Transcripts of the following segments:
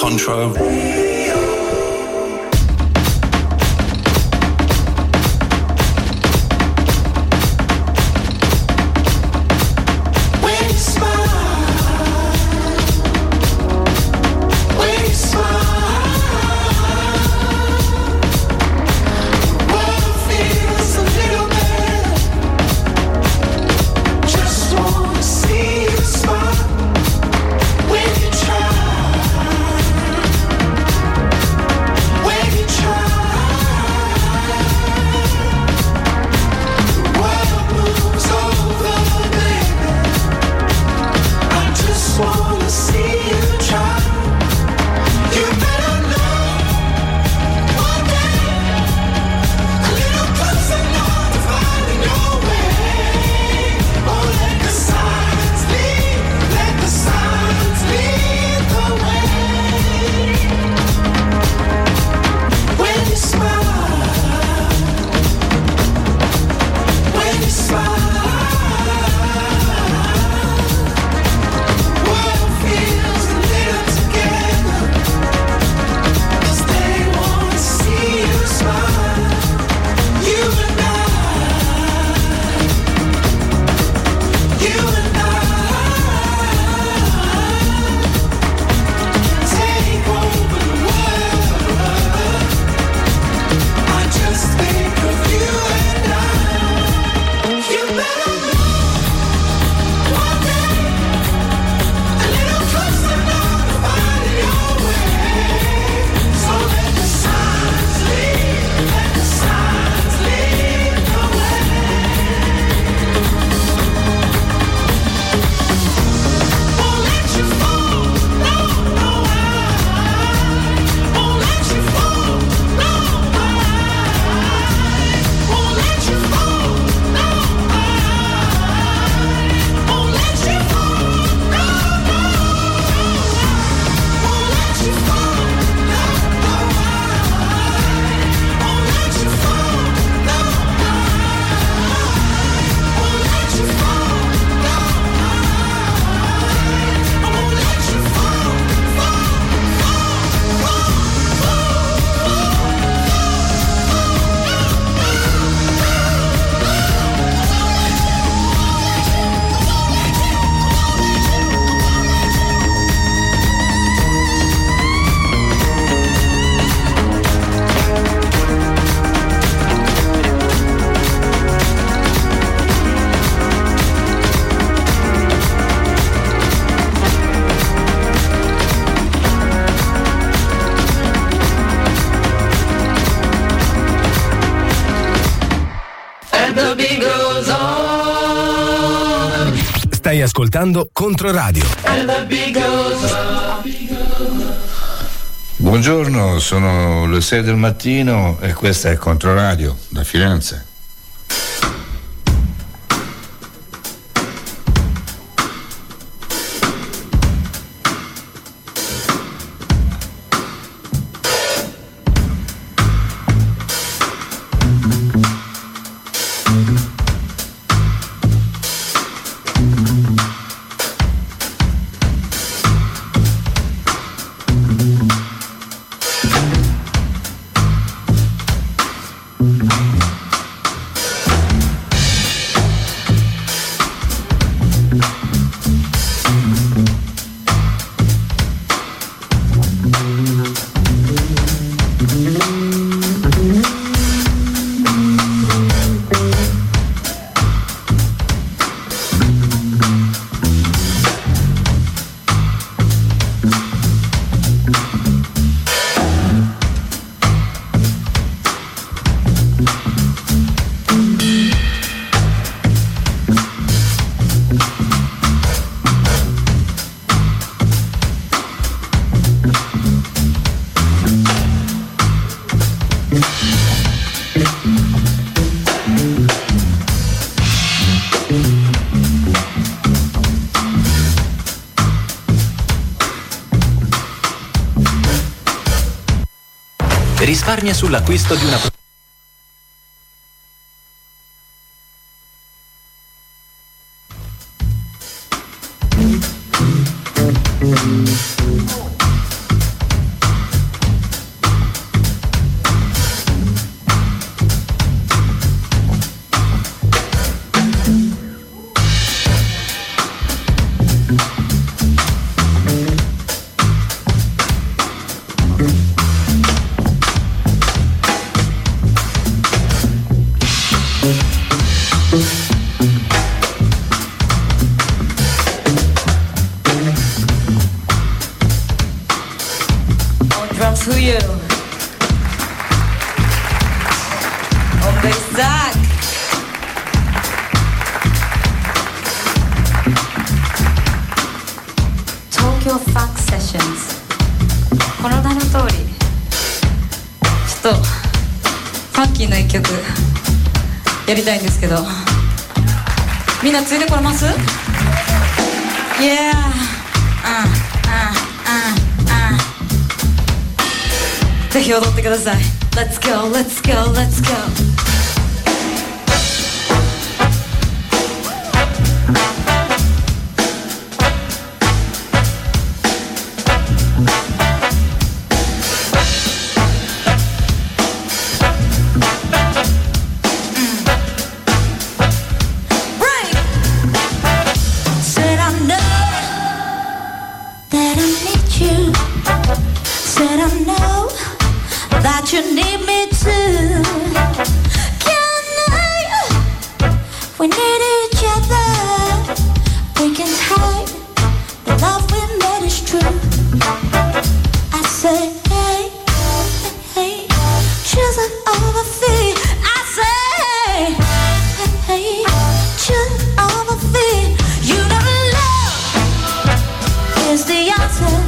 control. Stai ascoltando Controradio. Buongiorno, sono le 6 del mattino e questa è Controradio da Firenze. Risparmia sull'acquisto di una from Fuyu. On Basak. Tokyo Funk Sessions. この名の通りちょっとファンキーな一曲やりたいんですけど、みんなついてこれます？ Yeah、ぜひ踊ってください。 Let's go, let's go, let's go。 You need me too. Can I? We need each other. We can hide the love we made is true. I say, hey, hey, choose it over fear. I say, hey, hey, choose it over fear. You know love is the answer.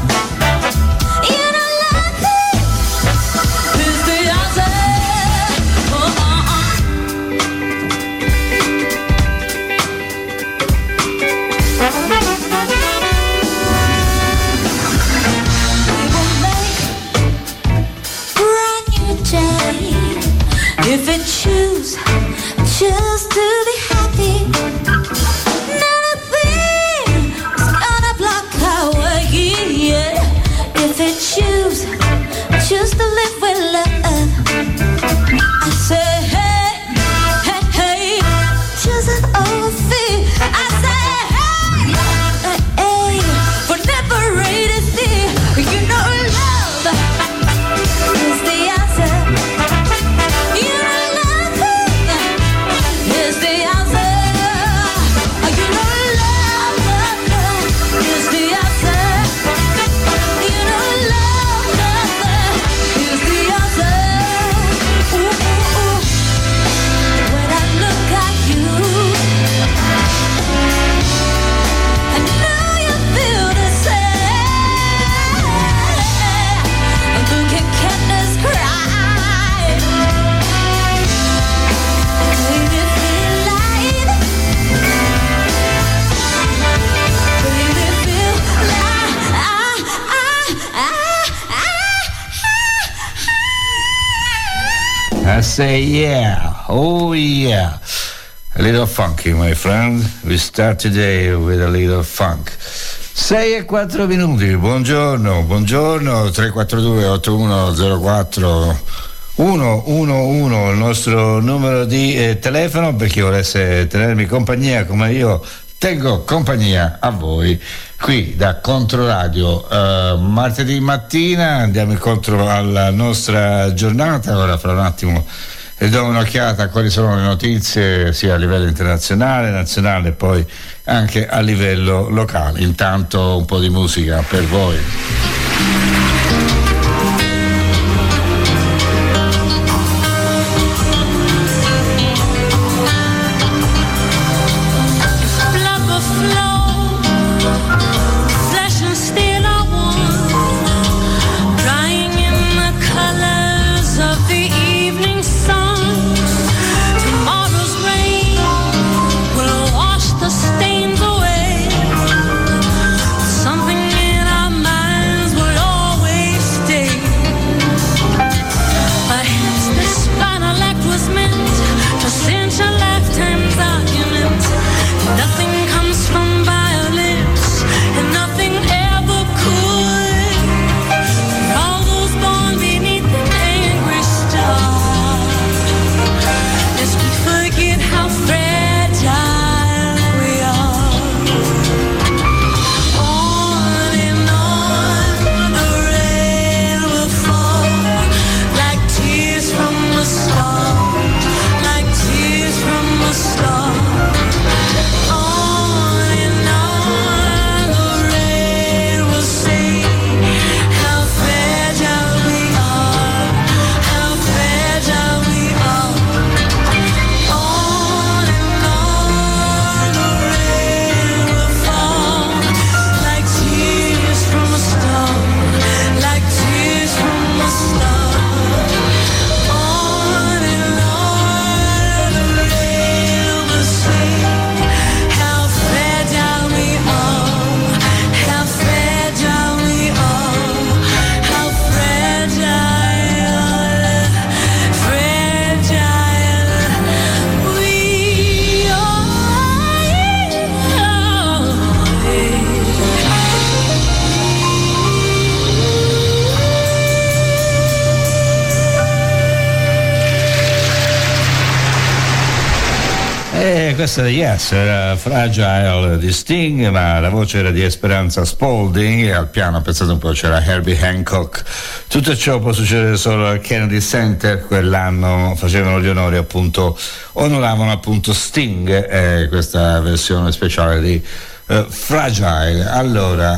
If it choose to be happy, nothing is gonna block our way. Yeah. If it choose to live with love, I say hey, hey, hey, choose it over fear. I say hey, hey, hey, for never rate is dear. You know love is the answer. I say yeah, oh yeah. A little funky, my friend. We start today with a little funk. 6:04. Buongiorno, 342 8104 111 il nostro numero di telefono per chi volesse tenermi compagnia come io tengo compagnia a voi qui da Controradio. Martedì mattina andiamo incontro alla nostra giornata. Ora fra un attimo do un'occhiata a quali sono le notizie sia a livello internazionale, nazionale e poi anche a livello locale. Intanto un po' di musica per voi. Something in our minds will always Questa Yes era Fragile di Sting, ma la voce era di Esperanza Spalding, e al piano, pensate un po', c'era Herbie Hancock. Tutto ciò può succedere solo al Kennedy Center. Quell'anno facevano gli onori, appunto, onoravano appunto Sting, questa versione speciale di Fragile. Allora,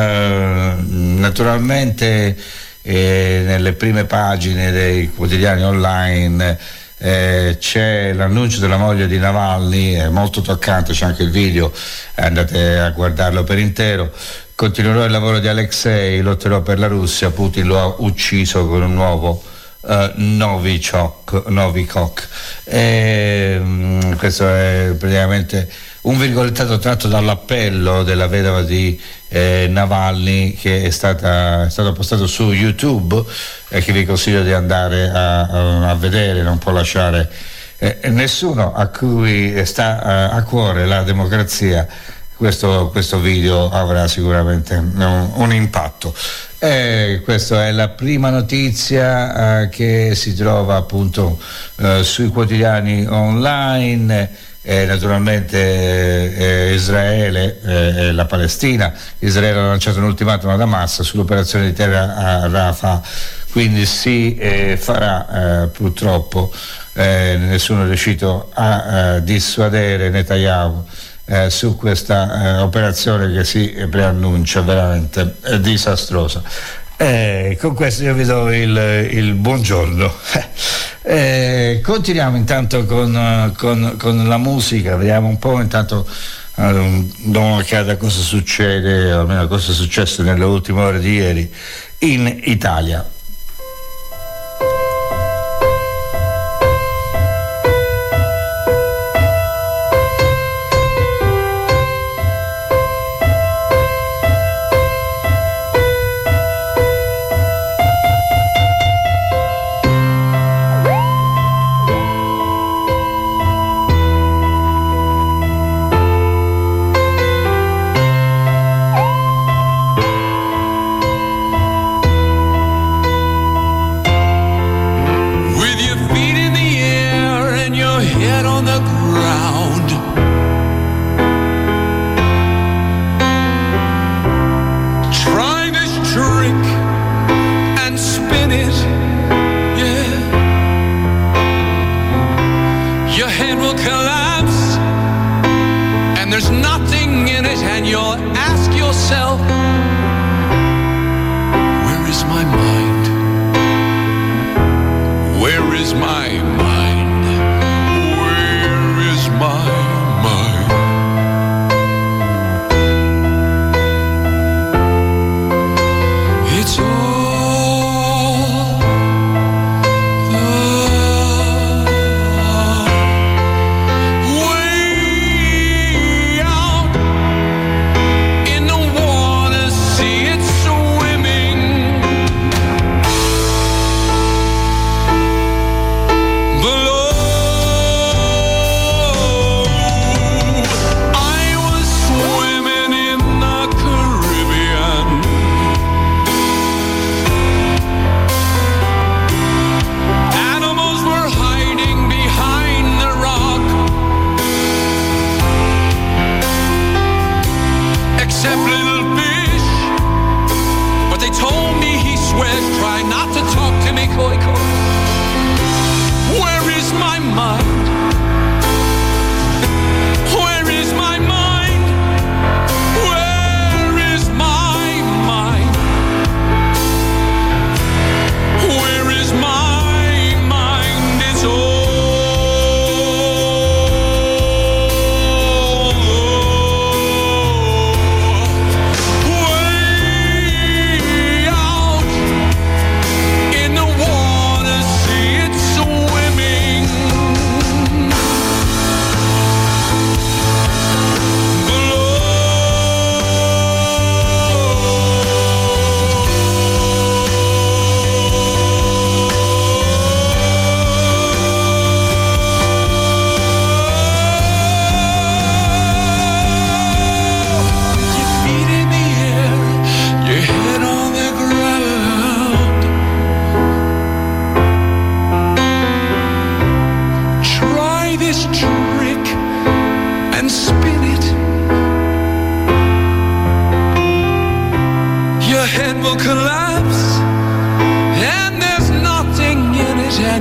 naturalmente nelle prime pagine dei quotidiani online c'è l'annuncio della moglie di Navalny, è molto toccante, c'è anche il video, andate a guardarlo per intero. Continuerò il lavoro di Alexei, lotterò per la Russia, Putin lo ha ucciso con un nuovo Novichok. Questo è praticamente un virgolettato tratto dall'appello della vedova di Navalny, che è stato postato su YouTube, e che vi consiglio di andare a vedere. Non può lasciare nessuno a cui sta a cuore la democrazia. Questo video avrà sicuramente un impatto. Questa è la prima notizia che si trova appunto sui quotidiani online. Naturalmente Israele e la Palestina. Israele ha lanciato un ultimatum ad Hamas sull'operazione di terra a Rafah, quindi si farà. Purtroppo nessuno è riuscito a dissuadere Netanyahu su questa operazione che si preannuncia veramente disastrosa. Con questo io vi do il buongiorno. Continuiamo intanto con la musica, vediamo un po' intanto un'occhiata cosa succede, o almeno cosa è successo nelle ultime ore di ieri in Italia.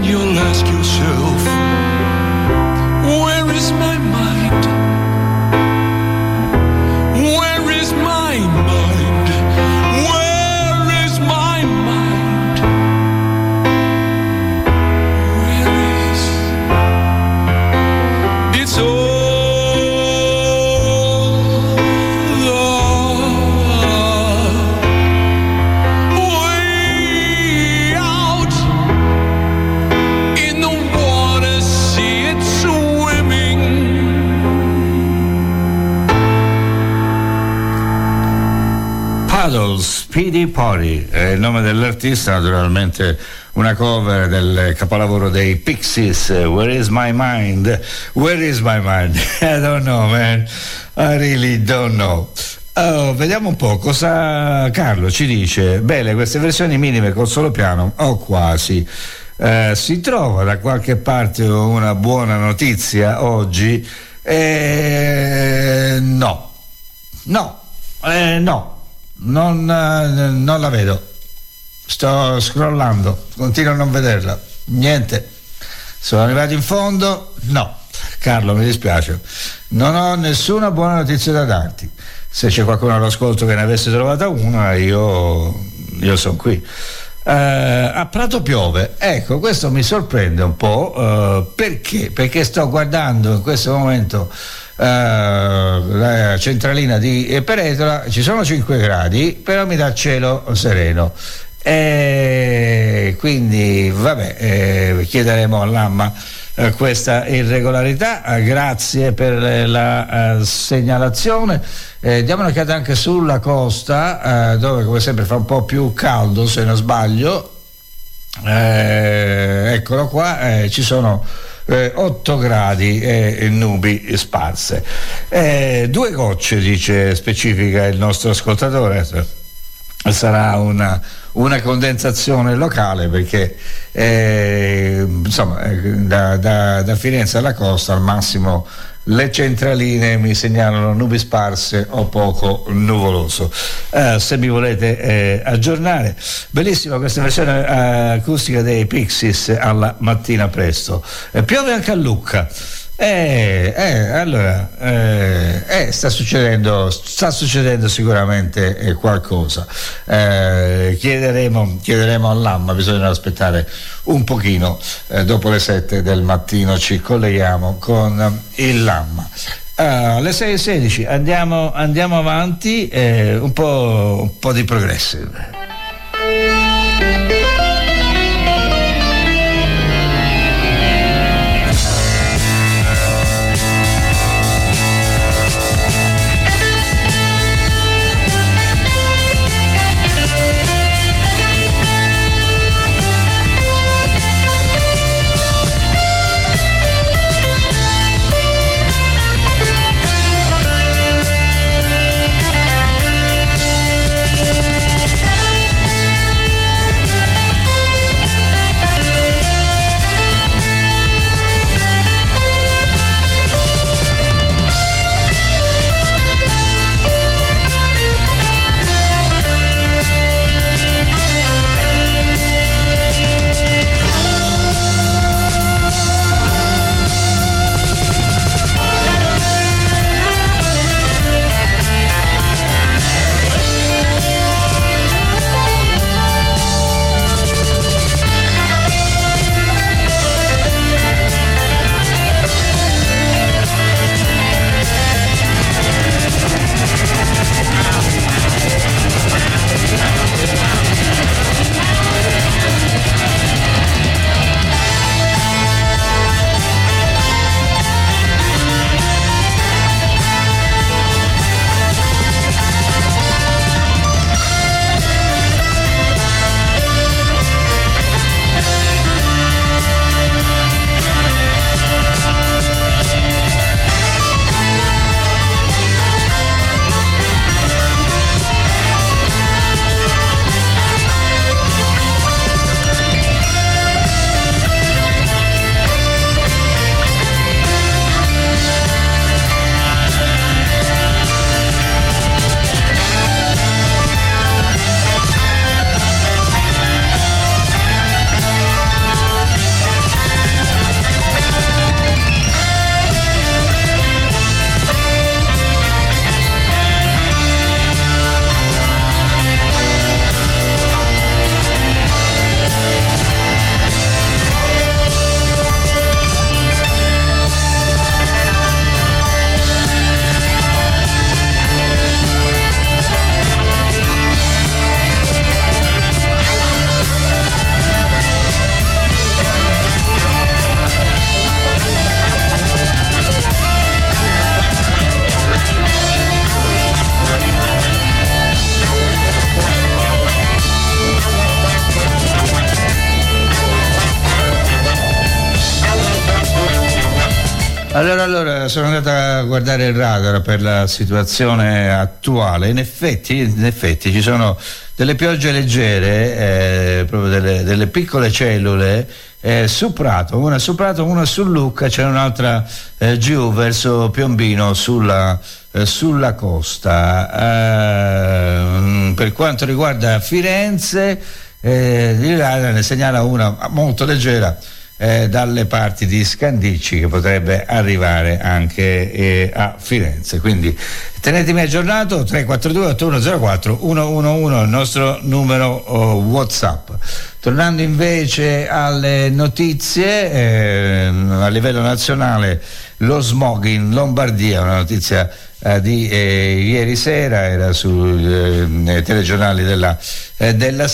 then you'll ask yourself, where is my mind? Where is my mind? Where is my mind? Where is? It's all way out in the water, see it swimming. Puddles, Speedy Potty è il nome dell'artista, naturalmente una cover del capolavoro dei Pixies, Where is my mind? Where is my mind? I don't know, man, I really don't know. Oh, vediamo un po' cosa Carlo ci dice. Belle queste versioni minime col solo piano, o quasi. Si trova da qualche parte una buona notizia oggi? No, non la vedo. Sto scrollando, continuo a non vederla. Niente. Sono arrivato in fondo? No. Carlo, mi dispiace. Non ho nessuna buona notizia da darti. Se c'è qualcuno all'ascolto che ne avesse trovata una, io sono qui. A Prato piove. Ecco, questo mi sorprende un po'. Perché? Perché sto guardando in questo momento la centralina di Peretola, ci sono 5 gradi, però mi dà cielo sereno. Quindi vabbè, chiederemo all'AMMA questa irregolarità. Grazie per la segnalazione. Diamo un'occhiata anche sulla costa, dove come sempre fa un po' più caldo, se non sbaglio. Eccolo qua, ci sono 8 gradi e nubi sparse. 2 gocce, dice, specifica il nostro ascoltatore. Sarà una condensazione locale, perché insomma da Firenze alla costa al massimo le centraline mi segnalano nubi sparse o poco nuvoloso. Se mi volete aggiornare. Bellissima questa versione acustica dei Pixies alla mattina presto. Piove anche a Lucca. Allora sta succedendo sicuramente qualcosa. Chiederemo all'AMMA, bisogna aspettare un pochino. Dopo le 7 del mattino ci colleghiamo con il LAMMA. Alle 6:16 andiamo avanti, un po' di progressive. Allora, sono andato a guardare il radar per la situazione attuale. In effetti ci sono delle piogge leggere, proprio delle piccole cellule su Prato, una su Prato, una su Lucca, c'è un'altra giù verso Piombino sulla costa. Per quanto riguarda Firenze, il radar ne segnala una molto leggera dalle parti di Scandicci, che potrebbe arrivare anche a Firenze. Quindi tenetemi aggiornato. 342 8104 111 il nostro numero WhatsApp. Tornando invece alle notizie, a livello nazionale lo smog in Lombardia, una notizia di ieri sera, era sui telegiornali della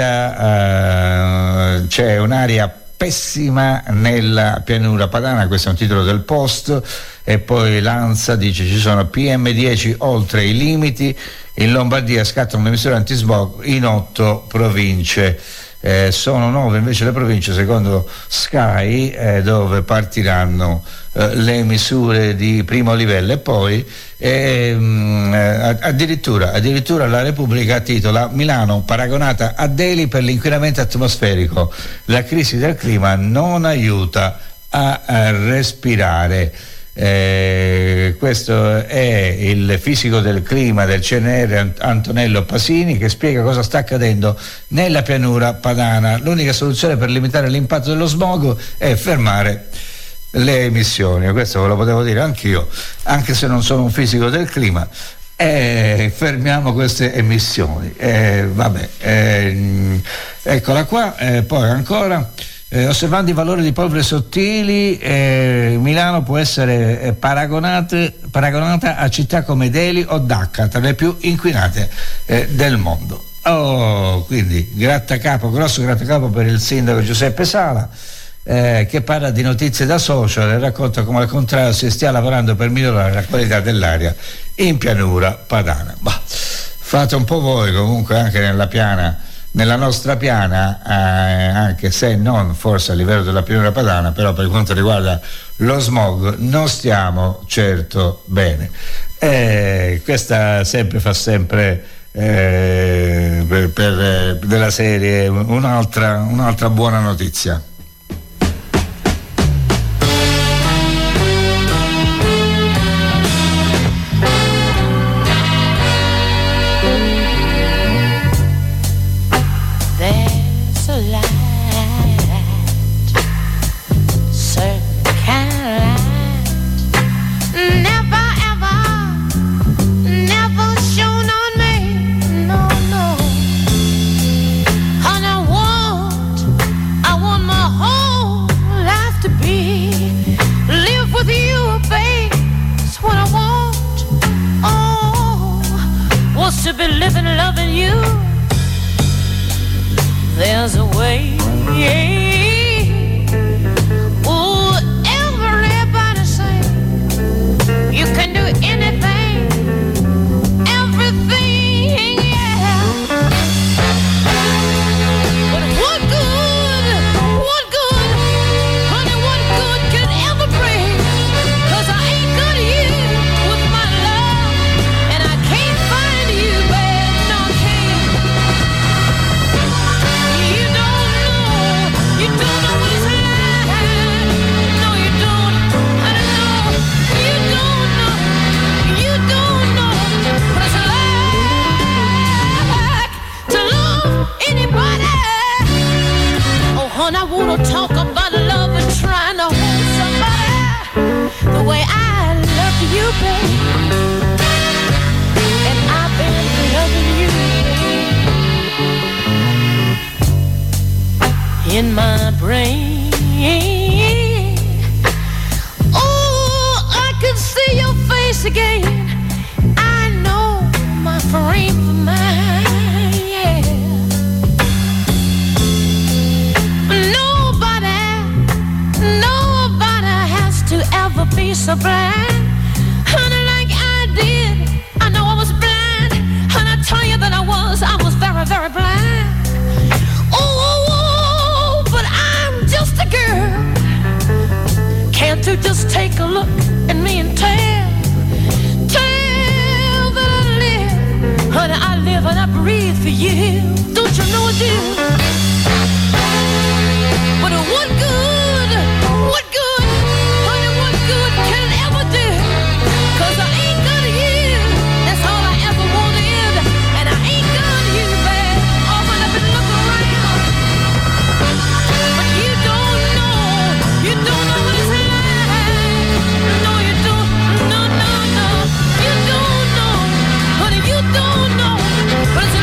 sera. C'è un'aria pessima nella pianura padana, questo è un titolo del Post, e poi l'ANSA dice ci sono PM10 oltre i limiti, in Lombardia scattano le misure antismog in 8 province. Sono 9 invece le province secondo Sky dove partiranno le misure di primo livello, e poi addirittura la Repubblica titola Milano paragonata a Delhi per l'inquinamento atmosferico, la crisi del clima non aiuta a respirare. Questo è il fisico del clima del CNR Antonello Pasini, che spiega cosa sta accadendo nella pianura padana. L'unica soluzione per limitare l'impatto dello smog è fermare le emissioni. Questo ve lo potevo dire anch'io, anche se non sono un fisico del clima. Fermiamo queste emissioni. Eccola qua. Poi ancora, osservando i valori di polvere sottili, Milano può essere paragonata a città come Delhi o Dhaka, tra le più inquinate del mondo. Quindi grosso grattacapo per il sindaco Giuseppe Sala, che parla di notizie da social e racconta come al contrario si stia lavorando per migliorare la qualità dell'aria in pianura padana. Fate un po' voi comunque anche nella nostra piana, anche se non forse a livello della pianura padana, però per quanto riguarda lo smog non stiamo certo bene. Questa fa sempre della serie un'altra buona notizia. To be living, loving you. There's a way. Oh, everybody say you can do anything, everything, yeah. But what good, honey, what good can ever bring? 'Cause I ain't good to you with my love, and I can't find you. You don't know what it's like. No, you don't. I don't know. You don't know what it's like to love anybody. Oh, honey, I wanna talk about love and trying to hold somebody the way I love you, babe. And I've been loving you, babe. In my brain, oh, I can see your face again. I know my frame of mind, yeah. Nobody has to ever be so blind, honey, like I did. I know I was blind, and I tell you that I was very, very blind. Oh, but I'm just a girl. Can't you just take a look at me and tell that I live. Honey, I live and I breathe for you. Don't you know I do? But what good, honey, what good can it ever do? 'Cause I ain't good to you, that's all I ever wanted. And I ain't good to you, babe, oh, when I've been looking around. But you don't know what it's like. No, you don't, no, you don't know, honey, you don't know what it's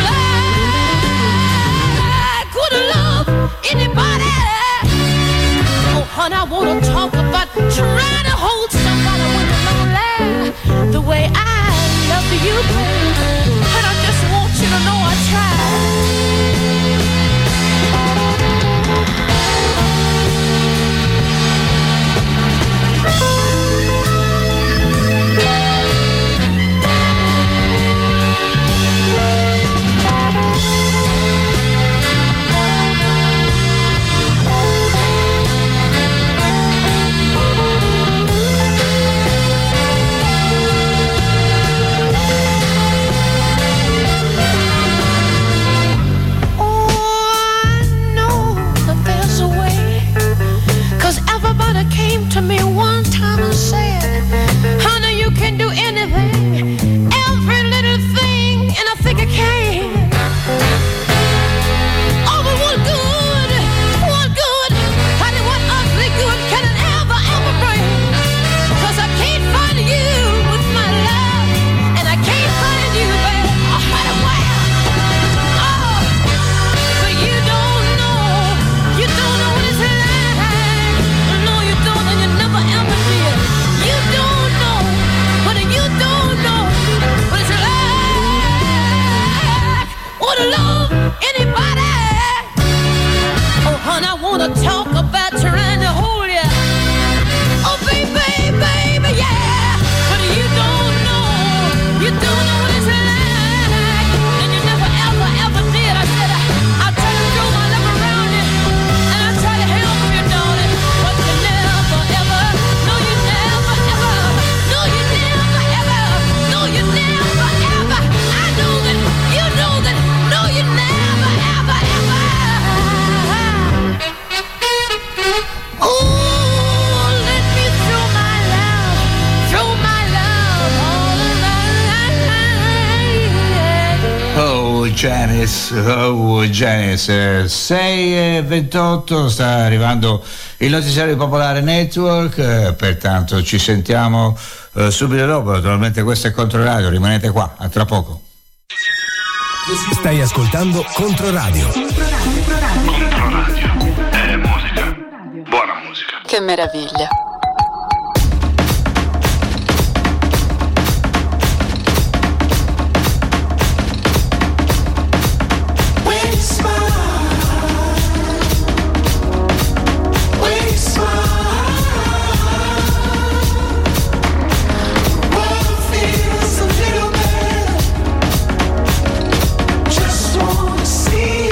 like. Could I love anybody? Oh, honey, I wanna talk about trying to hold somebody when you're lonely, the way I love you, babe. And I just want you to know I tried. Came to me one time and said, honey, you can do anything, every little thing, and I think I can. Oh, but what good, honey, what ugly good can it ever bring? 'Cause I can't find you with my love, and I can't find you, baby, oh, honey, wow. Oh, but you don't know what it's like. Love anybody? Oh, honey, I wanna talk about trying to hold you. Oh, baby, yeah. But you don't know what it's like, and you never ever did. I said I try to throw my love around you, and I try to help you, darling, but you never ever. No, you never ever. No, you never ever. No, you never ever. I know that you know that. No, you never, ever, ever. Oh, let me throw my love all around. Janice, 6:28, sta arrivando il notiziario Popolare Network, pertanto ci sentiamo subito dopo. Naturalmente questo è Controradio, rimanete qua, a tra poco. Stai ascoltando Controradio. Controradio è musica, buona musica. Che meraviglia.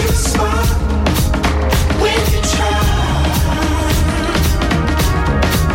When you try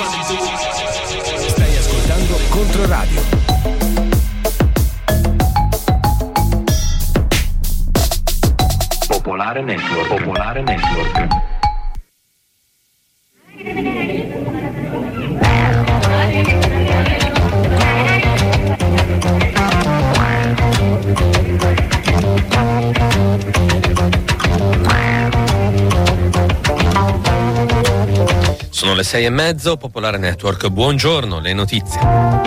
Stai ascoltando Controradio. Popolare Network. Popolare Network. Sono le 6:30, Popolare Network, buongiorno, le notizie.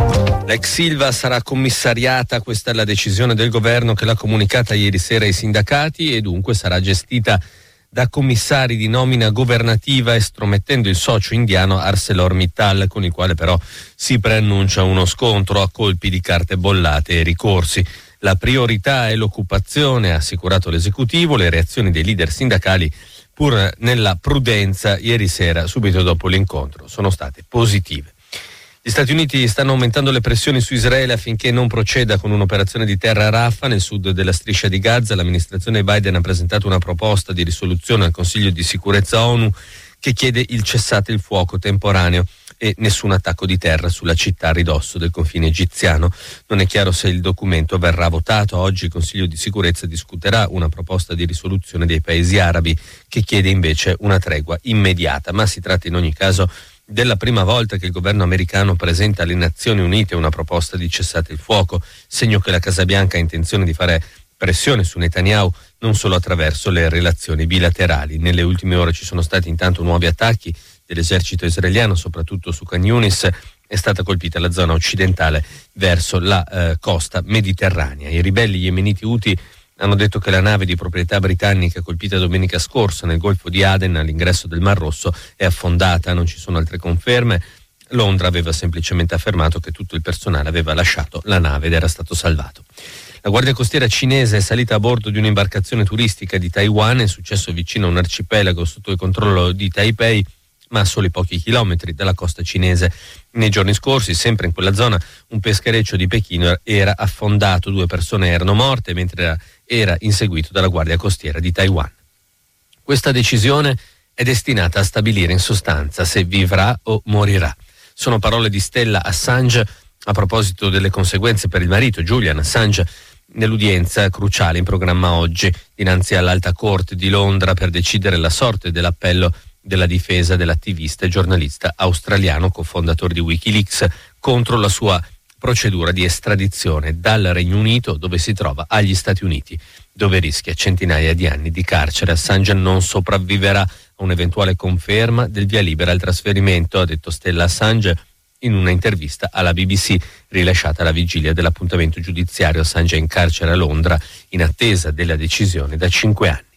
L'ex Ilva sarà commissariata, questa è la decisione del governo che l'ha comunicata ieri sera ai sindacati e dunque sarà gestita da commissari di nomina governativa, estromettendo il socio indiano ArcelorMittal, con il quale però si preannuncia uno scontro a colpi di carte bollate e ricorsi. La priorità è l'occupazione, ha assicurato l'esecutivo. Le reazioni dei leader sindacali, pur nella prudenza, ieri sera, subito dopo l'incontro, sono state positive. Gli Stati Uniti stanno aumentando le pressioni su Israele affinché non proceda con un'operazione di terra a Rafah, nel sud della striscia di Gaza. L'amministrazione Biden ha presentato una proposta di risoluzione al Consiglio di sicurezza ONU che chiede il cessate il fuoco temporaneo e nessun attacco di terra sulla città a ridosso del confine egiziano. Non è chiaro se il documento verrà votato. Oggi il Consiglio di sicurezza discuterà una proposta di risoluzione dei paesi arabi che chiede invece una tregua immediata, ma si tratta in ogni caso della prima volta che il governo americano presenta alle Nazioni Unite una proposta di cessate il fuoco, segno che la Casa Bianca ha intenzione di fare pressione su Netanyahu non solo attraverso le relazioni bilaterali. Nelle ultime ore ci sono stati intanto nuovi attacchi dell'esercito israeliano, soprattutto su Khan Yunis. È stata colpita la zona occidentale verso la costa mediterranea. I ribelli yemeniti Houthi hanno detto che la nave di proprietà britannica colpita domenica scorsa nel Golfo di Aden all'ingresso del Mar Rosso è affondata, non ci sono altre conferme. Londra aveva semplicemente affermato che tutto il personale aveva lasciato la nave ed era stato salvato. La Guardia Costiera cinese è salita a bordo di un'imbarcazione turistica di Taiwan, è successo vicino a un arcipelago sotto il controllo di Taipei, ma a soli pochi chilometri dalla costa cinese. Nei giorni scorsi, sempre in quella zona, un peschereccio di Pechino era affondato, 2 persone erano morte mentre era inseguito dalla Guardia Costiera di Taiwan. Questa decisione è destinata a stabilire in sostanza se vivrà o morirà. Sono parole di Stella Assange a proposito delle conseguenze per il marito Julian Assange nell'udienza cruciale in programma oggi dinanzi all'Alta Corte di Londra per decidere la sorte dell'appello della difesa dell'attivista e giornalista australiano, cofondatore di Wikileaks, contro la sua procedura di estradizione dal Regno Unito, dove si trova, agli Stati Uniti, dove rischia centinaia di anni di carcere. Assange non sopravviverà a un'eventuale conferma del via libera al trasferimento, ha detto Stella Assange in una intervista alla BBC rilasciata alla vigilia dell'appuntamento giudiziario. Assange è in carcere a Londra in attesa della decisione da 5 anni.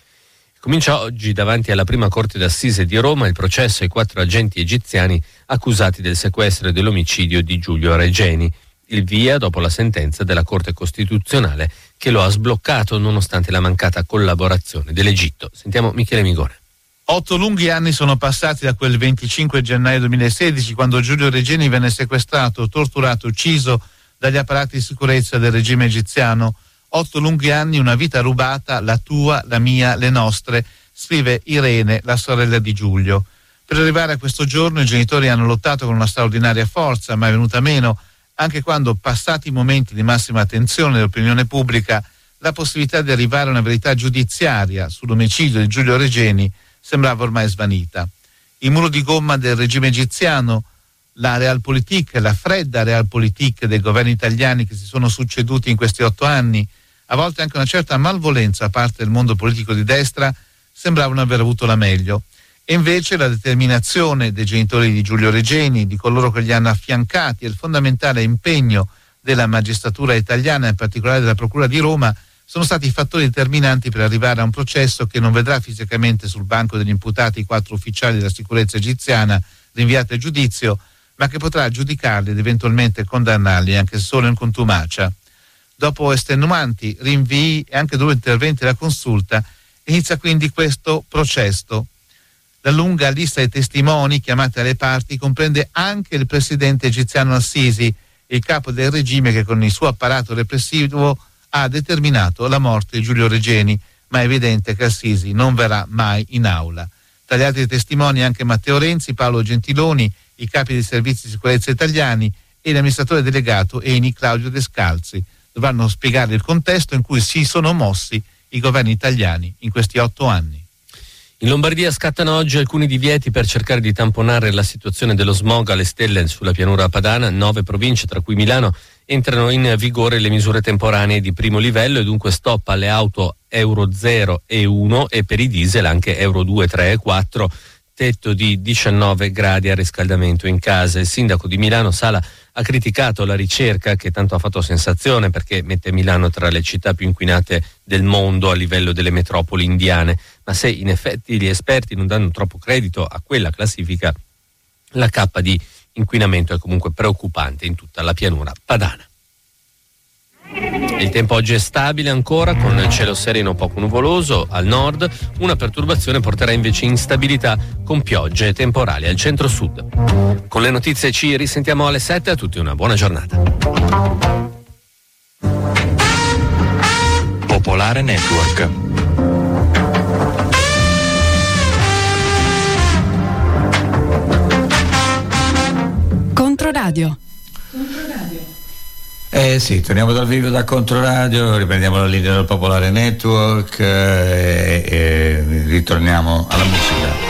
Comincia oggi davanti alla prima corte d'assise di Roma il processo ai 4 agenti egiziani accusati del sequestro e dell'omicidio di Giulio Regeni. Il via dopo la sentenza della Corte Costituzionale che lo ha sbloccato nonostante la mancata collaborazione dell'Egitto. Sentiamo Michele Migone. 8 lunghi anni sono passati da quel 25 gennaio 2016, quando Giulio Regeni venne sequestrato, torturato, ucciso dagli apparati di sicurezza del regime egiziano. 8 lunghi anni, una vita rubata, la tua, la mia, le nostre, scrive Irene, la sorella di Giulio. Per arrivare a questo giorno i genitori hanno lottato con una straordinaria forza, ma è venuta meno, anche quando, passati i momenti di massima attenzione dell'opinione pubblica, la possibilità di arrivare a una verità giudiziaria sull'omicidio di Giulio Regeni sembrava ormai svanita. Il muro di gomma del regime egiziano, la realpolitik, la fredda realpolitik dei governi italiani che si sono succeduti in questi 8 anni, a volte anche una certa malvolenza da parte del mondo politico di destra, sembravano aver avuto la meglio. E invece la determinazione dei genitori di Giulio Regeni, di coloro che li hanno affiancati, e il fondamentale impegno della magistratura italiana, in particolare della Procura di Roma, sono stati i fattori determinanti per arrivare a un processo che non vedrà fisicamente sul banco degli imputati i 4 ufficiali della sicurezza egiziana rinviati a giudizio, ma che potrà giudicarli ed eventualmente condannarli, anche se solo in contumacia. Dopo estenuanti rinvii e anche 2 interventi della consulta, inizia quindi questo processo. La lunga lista dei testimoni chiamati alle parti comprende anche il presidente egiziano Al-Sisi, il capo del regime che con il suo apparato repressivo ha determinato la morte di Giulio Regeni, ma è evidente che Al-Sisi non verrà mai in aula. Tra gli altri testimoni anche Matteo Renzi, Paolo Gentiloni, i capi dei servizi di sicurezza italiani e l'amministratore delegato ENI Claudio Descalzi dovranno spiegare il contesto in cui si sono mossi i governi italiani in questi 8 anni. In Lombardia scattano oggi alcuni divieti per cercare di tamponare la situazione dello smog alle stelle sulla pianura padana. 9 province, tra cui Milano, entrano in vigore le misure temporanee di primo livello e dunque stop alle auto Euro 0 e 1 e per i diesel anche Euro 2, 3 e 4, tetto di 19 gradi a riscaldamento in casa. Il sindaco di Milano Sala ha criticato la ricerca, che tanto ha fatto sensazione perché mette Milano tra le città più inquinate del mondo a livello delle metropoli indiane, ma se in effetti gli esperti non danno troppo credito a quella classifica, la cappa di inquinamento è comunque preoccupante in tutta la pianura padana. Il tempo oggi è stabile ancora, con il cielo sereno poco nuvoloso al nord. Una perturbazione porterà invece instabilità con piogge e temporali al centro-sud. Con le notizie ci risentiamo alle 7. A tutti una buona giornata. Popolare Network. Controradio. Sì, torniamo dal vivo da Controradio, riprendiamo la linea del Popolare Network e ritorniamo alla musica.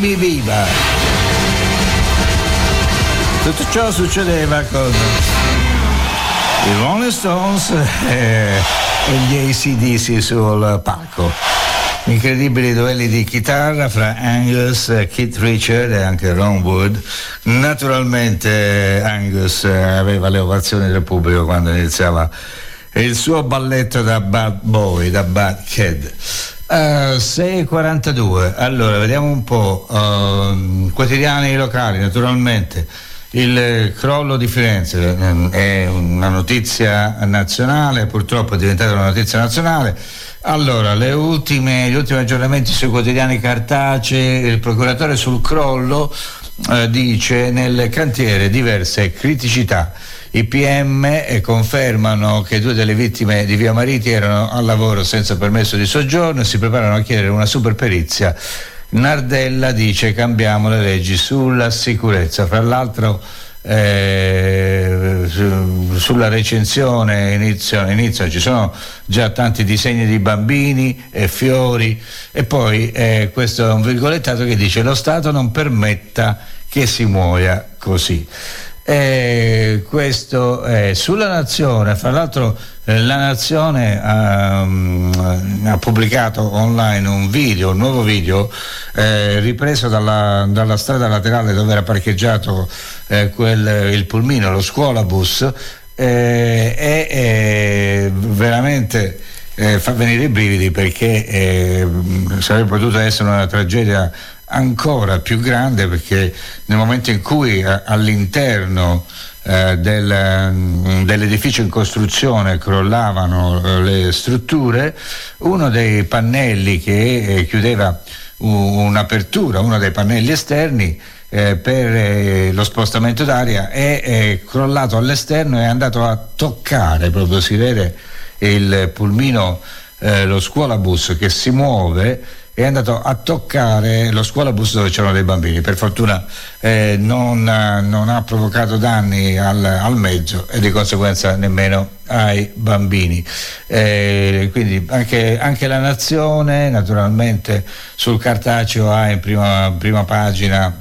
mi viva. Tutto ciò succedeva con i Rolling Stones e gli AC/DC sul palco. Incredibili duelli di chitarra fra Angus, Keith Richards e anche Ron Wood. Naturalmente Angus aveva le ovazioni del pubblico quando iniziava il suo balletto da bad boy, da bad kid. 6:42. Allora vediamo un po'. Quotidiani locali, naturalmente. Il crollo di Firenze è una notizia nazionale, purtroppo è diventata una notizia nazionale. Allora, gli ultimi aggiornamenti sui quotidiani cartacei. Il procuratore sul crollo dice: nel cantiere diverse criticità. I PM confermano che 2 delle vittime di Via Mariti erano al lavoro senza permesso di soggiorno e si preparano a chiedere una superperizia. Nardella dice: cambiamo le leggi sulla sicurezza. Fra l'altro sulla recensione iniziano, ci sono già tanti disegni di bambini e fiori, e poi questo è un virgolettato che dice: lo Stato non permetta che si muoia così. Questo è sulla Nazione. Fra l'altro la Nazione ha pubblicato online un nuovo video ripreso dalla strada laterale dove era parcheggiato il pulmino, lo scuolabus, e veramente fa venire i brividi, perché sarebbe potuta essere una tragedia ancora più grande, perché nel momento in cui all'interno dell'edificio in costruzione crollavano le strutture, uno dei pannelli che chiudeva un'apertura, uno dei pannelli esterni per lo spostamento d'aria è crollato all'esterno e è andato a toccare, proprio si vede il pulmino, lo scuolabus che si muove, è andato a toccare lo scuolabus dove c'erano dei bambini. Per fortuna non ha provocato danni al mezzo e di conseguenza nemmeno ai bambini. Quindi anche la Nazione naturalmente sul cartaceo ha in prima pagina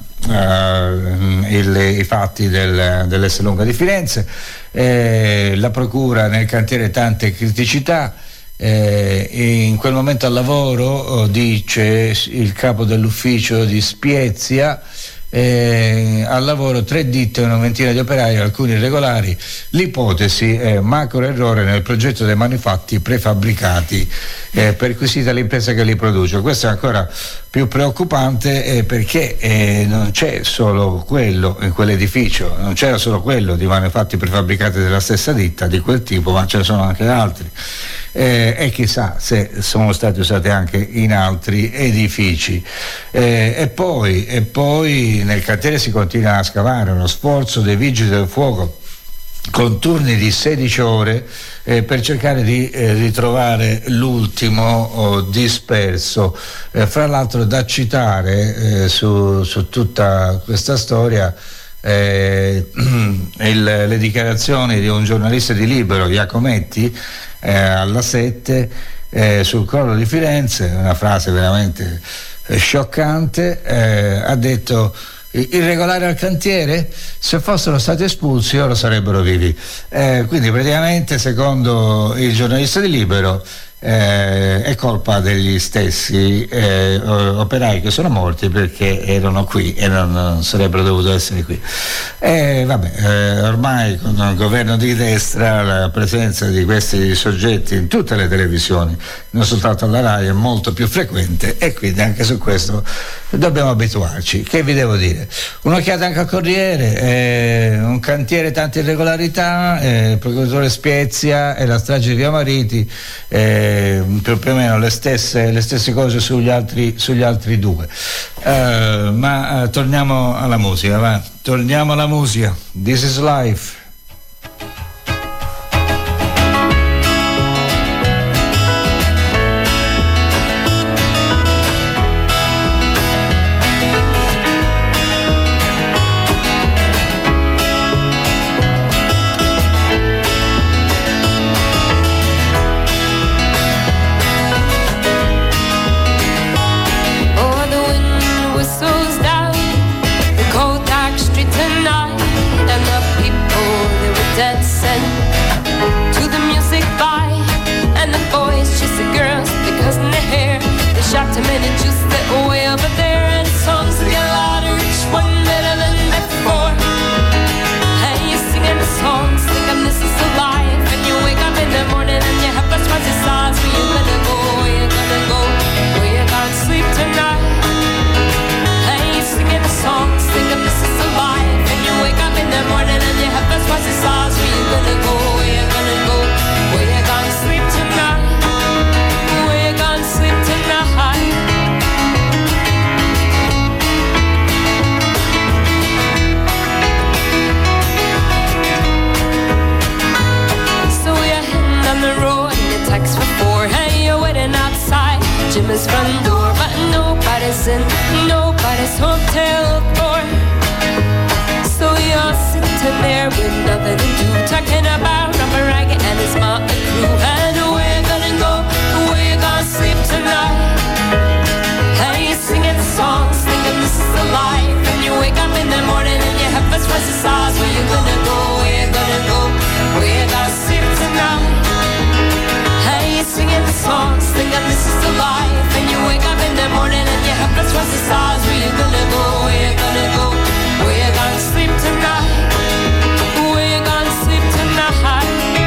i fatti dell'Esselunga di Firenze. La procura nel cantiere tante criticità. In quel momento al lavoro, dice il capo dell'ufficio di Spiezia, al lavoro 3 ditte e una ventina di operai, alcuni irregolari. L'ipotesi è macro errore nel progetto dei manufatti prefabbricati, perquisita l'impresa che li produce. Questo è ancora più preoccupante, perché non c'è solo quello in quell'edificio, non c'era solo quello di manufatti prefabbricati della stessa ditta di quel tipo, ma ce ne sono anche altri. E chissà se sono stati usati anche in altri edifici. E poi nel cantiere si continua a scavare, uno sforzo dei vigili del fuoco con turni di 16 ore per cercare di ritrovare l'ultimo disperso. Fra l'altro da citare su tutta questa storia le dichiarazioni di un giornalista di Libero, Iacometti, alla 7 sul crollo di Firenze, una frase veramente scioccante. Ha detto: irregolari al cantiere? Se fossero stati espulsi ora sarebbero vivi. Quindi praticamente, secondo il giornalista di Libero, è colpa degli stessi operai che sono morti, perché erano qui e non sarebbero dovuti essere qui. Ormai con il governo di destra la presenza di questi soggetti in tutte le televisioni, non soltanto alla RAI, è molto più frequente, e quindi anche su questo dobbiamo abituarci. Che vi devo dire? Un'occhiata anche al Corriere, un cantiere, tante irregolarità, il procuratore Spiezia e la strage di Via Mariti, più o meno le stesse cose sugli altri 2. Ma torniamo alla musica, va? Torniamo alla musica. This is life. Oh, the wind whistles there with nothing to do, talking about Robert Ragged and his motley crew. And we're gonna go, we're gonna sleep tonight. Hey, singing songs, thinking this is the life. And you wake up in the morning and your head first was the stars. Where you gonna go, we're gonna go, we're gonna sleep tonight. Hey, singing songs, thinking this is the life. And you wake up in the morning and your head first was the stars. Where you gonna go, we're gonna go, we're gonna sleep tonight. We're gonna sleep tonight.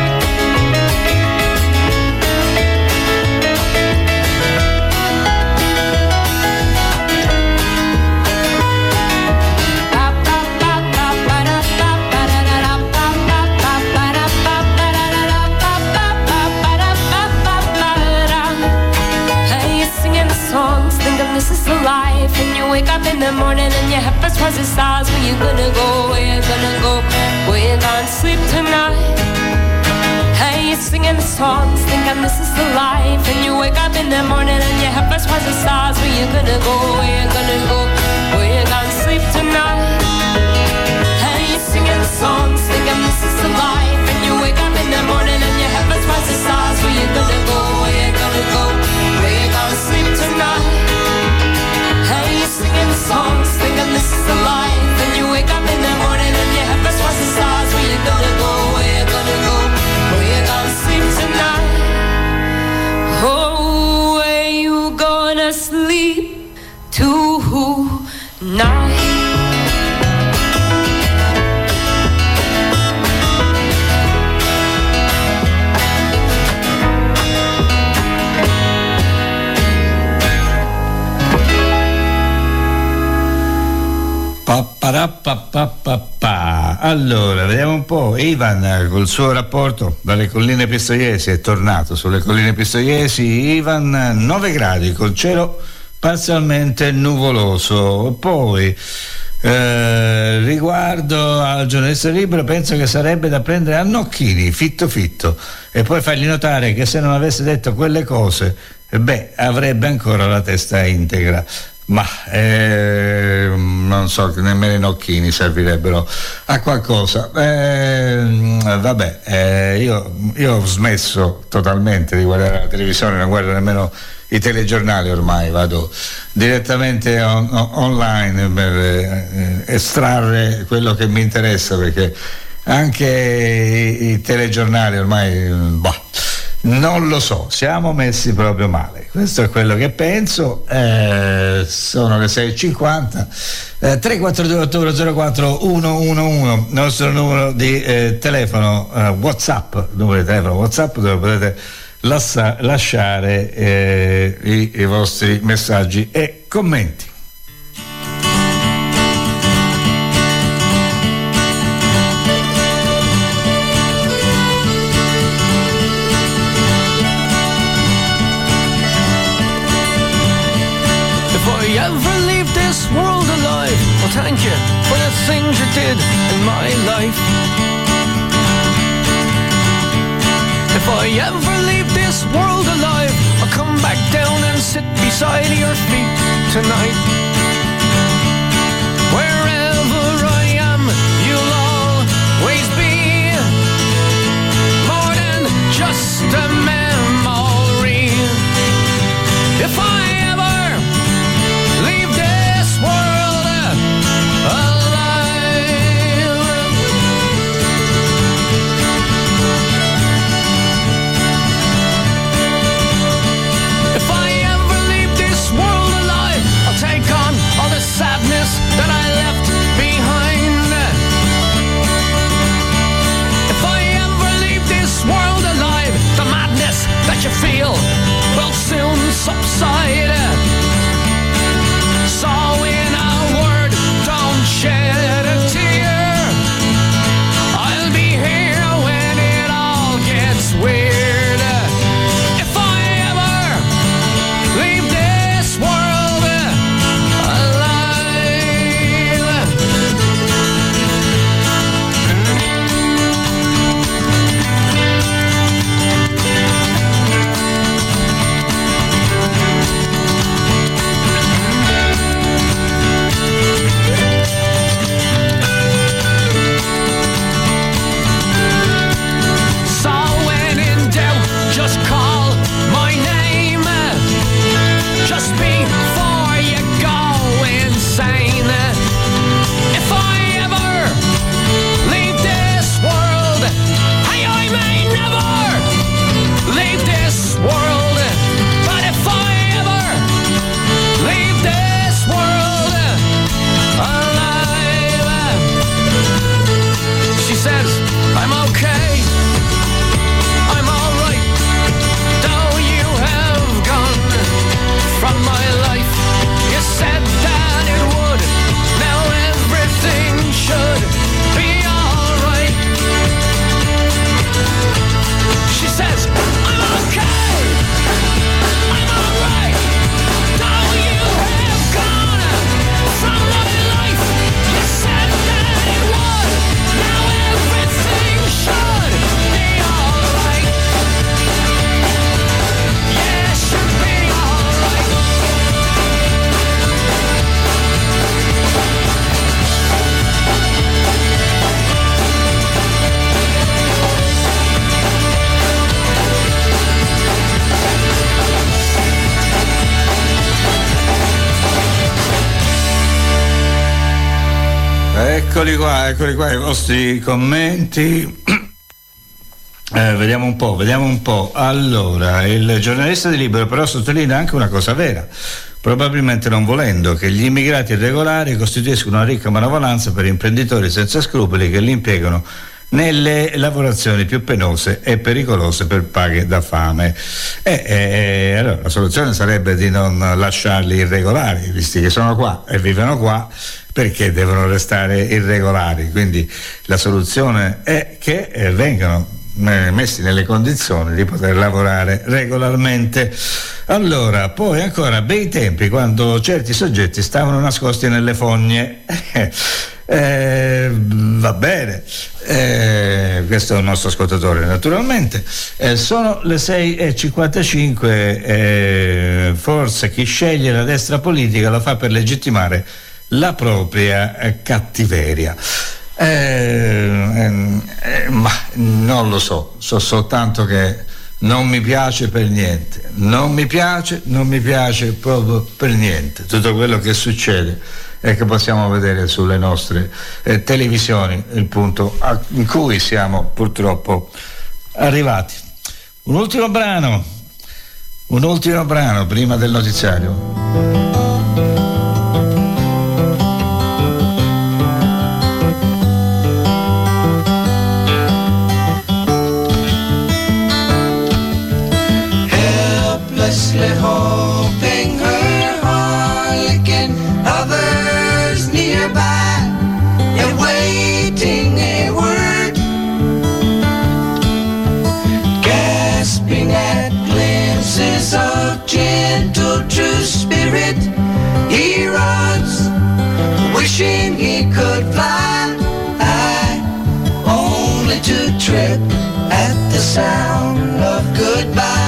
This is the life, and you wake up in the morning and your head first was the stars. Where you gonna go, where you gonna go, where you gonna sleep tonight. Hey, you're singing the songs, thinking this is the life. And you wake up in the morning and your head first was the stars. Where you gonna go, where you gonna go, where you gonna sleep tonight. Hey, you're singing the songs, thinking this is the life. And you wake up in the morning and your head first was the stars. Where you gonna go, where you gonna go, where you gonna sleep tonight. Hey, you're singing the songs, thinking this is the life. And you wake up in the morning and your head first was the stars. Where you gonna go, where you gonna go, where you gonna sleep tonight. Oh, where you gonna sleep tonight. Allora, vediamo un po'. Ivan col suo rapporto dalle colline pistoiesi è tornato sulle colline pistoiesi. Ivan, 9 gradi col cielo parzialmente nuvoloso. Poi riguardo al giornalista libero, penso che sarebbe da prendere a nocchini fitto fitto e poi fargli notare che se non avesse detto quelle cose, avrebbe ancora la testa integra. Ma non so, nemmeno i nocchini servirebbero a qualcosa. Io ho smesso totalmente di guardare la televisione, non guardo nemmeno i telegiornali ormai, vado direttamente online per estrarre quello che mi interessa, perché anche i telegiornali ormai non lo so, siamo messi proprio male. Questo è quello che penso. Sono le 6:50. 342 804 111, nostro numero di telefono WhatsApp, numero di telefono WhatsApp dove potete lasciare i vostri messaggi e commenti. World alive, well thank you for the things you did in my life. If I ever leave this world alive, I'll come back down and sit beside your feet tonight. Wherever I am, you'll always be more than just a memory. If I take on Eccoli qua i vostri commenti. Vediamo un po'. Allora, il giornalista di Libero però sottolinea anche una cosa vera, probabilmente non volendo, che gli immigrati irregolari costituiscono una ricca manovalanza per imprenditori senza scrupoli che li impiegano nelle lavorazioni più penose e pericolose per paghe da fame. Allora la soluzione sarebbe di non lasciarli irregolari, visti che sono qua e vivono qua, perché devono restare irregolari. Quindi la soluzione è che vengano messi nelle condizioni di poter lavorare regolarmente. Allora, poi ancora bei tempi quando certi soggetti stavano nascosti nelle fogne. Va bene, questo è il nostro ascoltatore naturalmente. Sono le 6:55. Forse chi sceglie la destra politica lo fa per legittimare la propria cattiveria. Ma non lo so soltanto che non mi piace per niente, non mi piace proprio per niente tutto quello che succede e che possiamo vedere sulle nostre televisioni, il punto in cui siamo purtroppo arrivati. Un ultimo brano prima del notiziario. Hoping her harlequin, others nearby, awaiting a word, gasping at glimpses of gentle true spirit. He runs, wishing he could fly, only to trip at the sound of goodbye.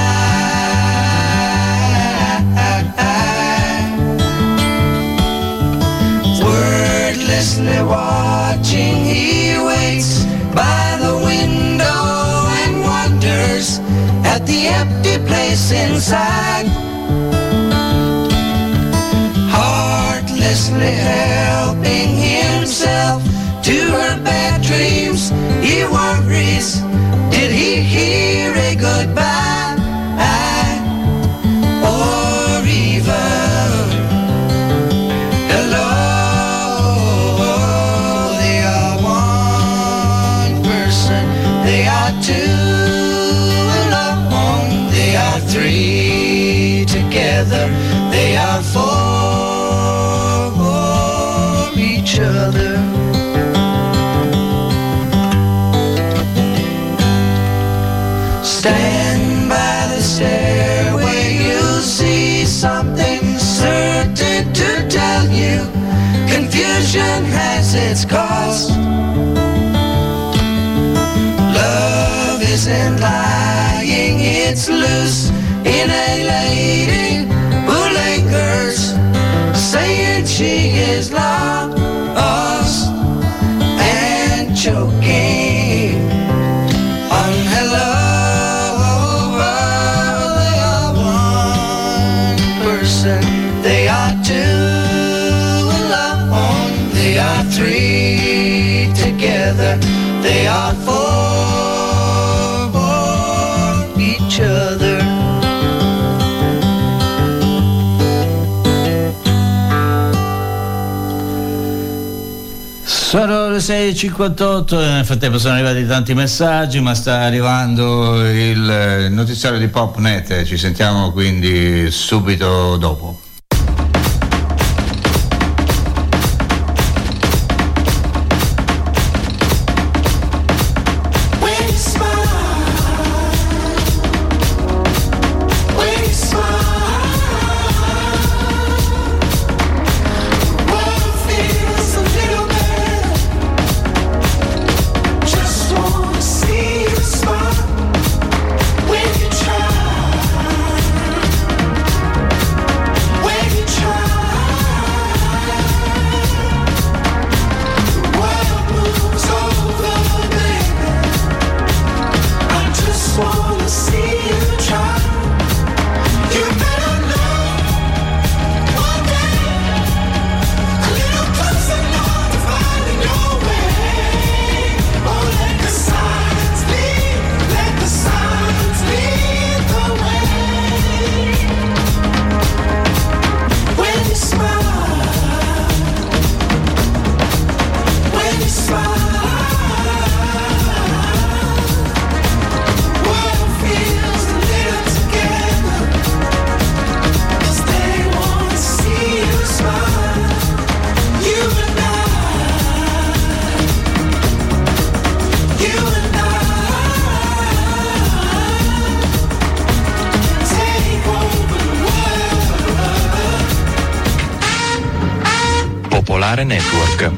Wordlessly watching, he waits by the window and wonders at the empty place inside. Heartlessly helping himself to her bad dreams, he worries, did he hear a goodbye? Or even hello? They are one person, they are two alone, they are three together, they are for each other. Stand by the stairway, you'll see something certain to tell you. Confusion has its cost. Love isn't lying, it's loose in a lady who lingers, saying she is lost and choking on hello. They are two alone, they are three together, they are for each other. Sono le 6:58, nel frattempo sono arrivati tanti messaggi, ma sta arrivando il notiziario di Popnet, ci sentiamo quindi subito dopo. When you try Popolare Network.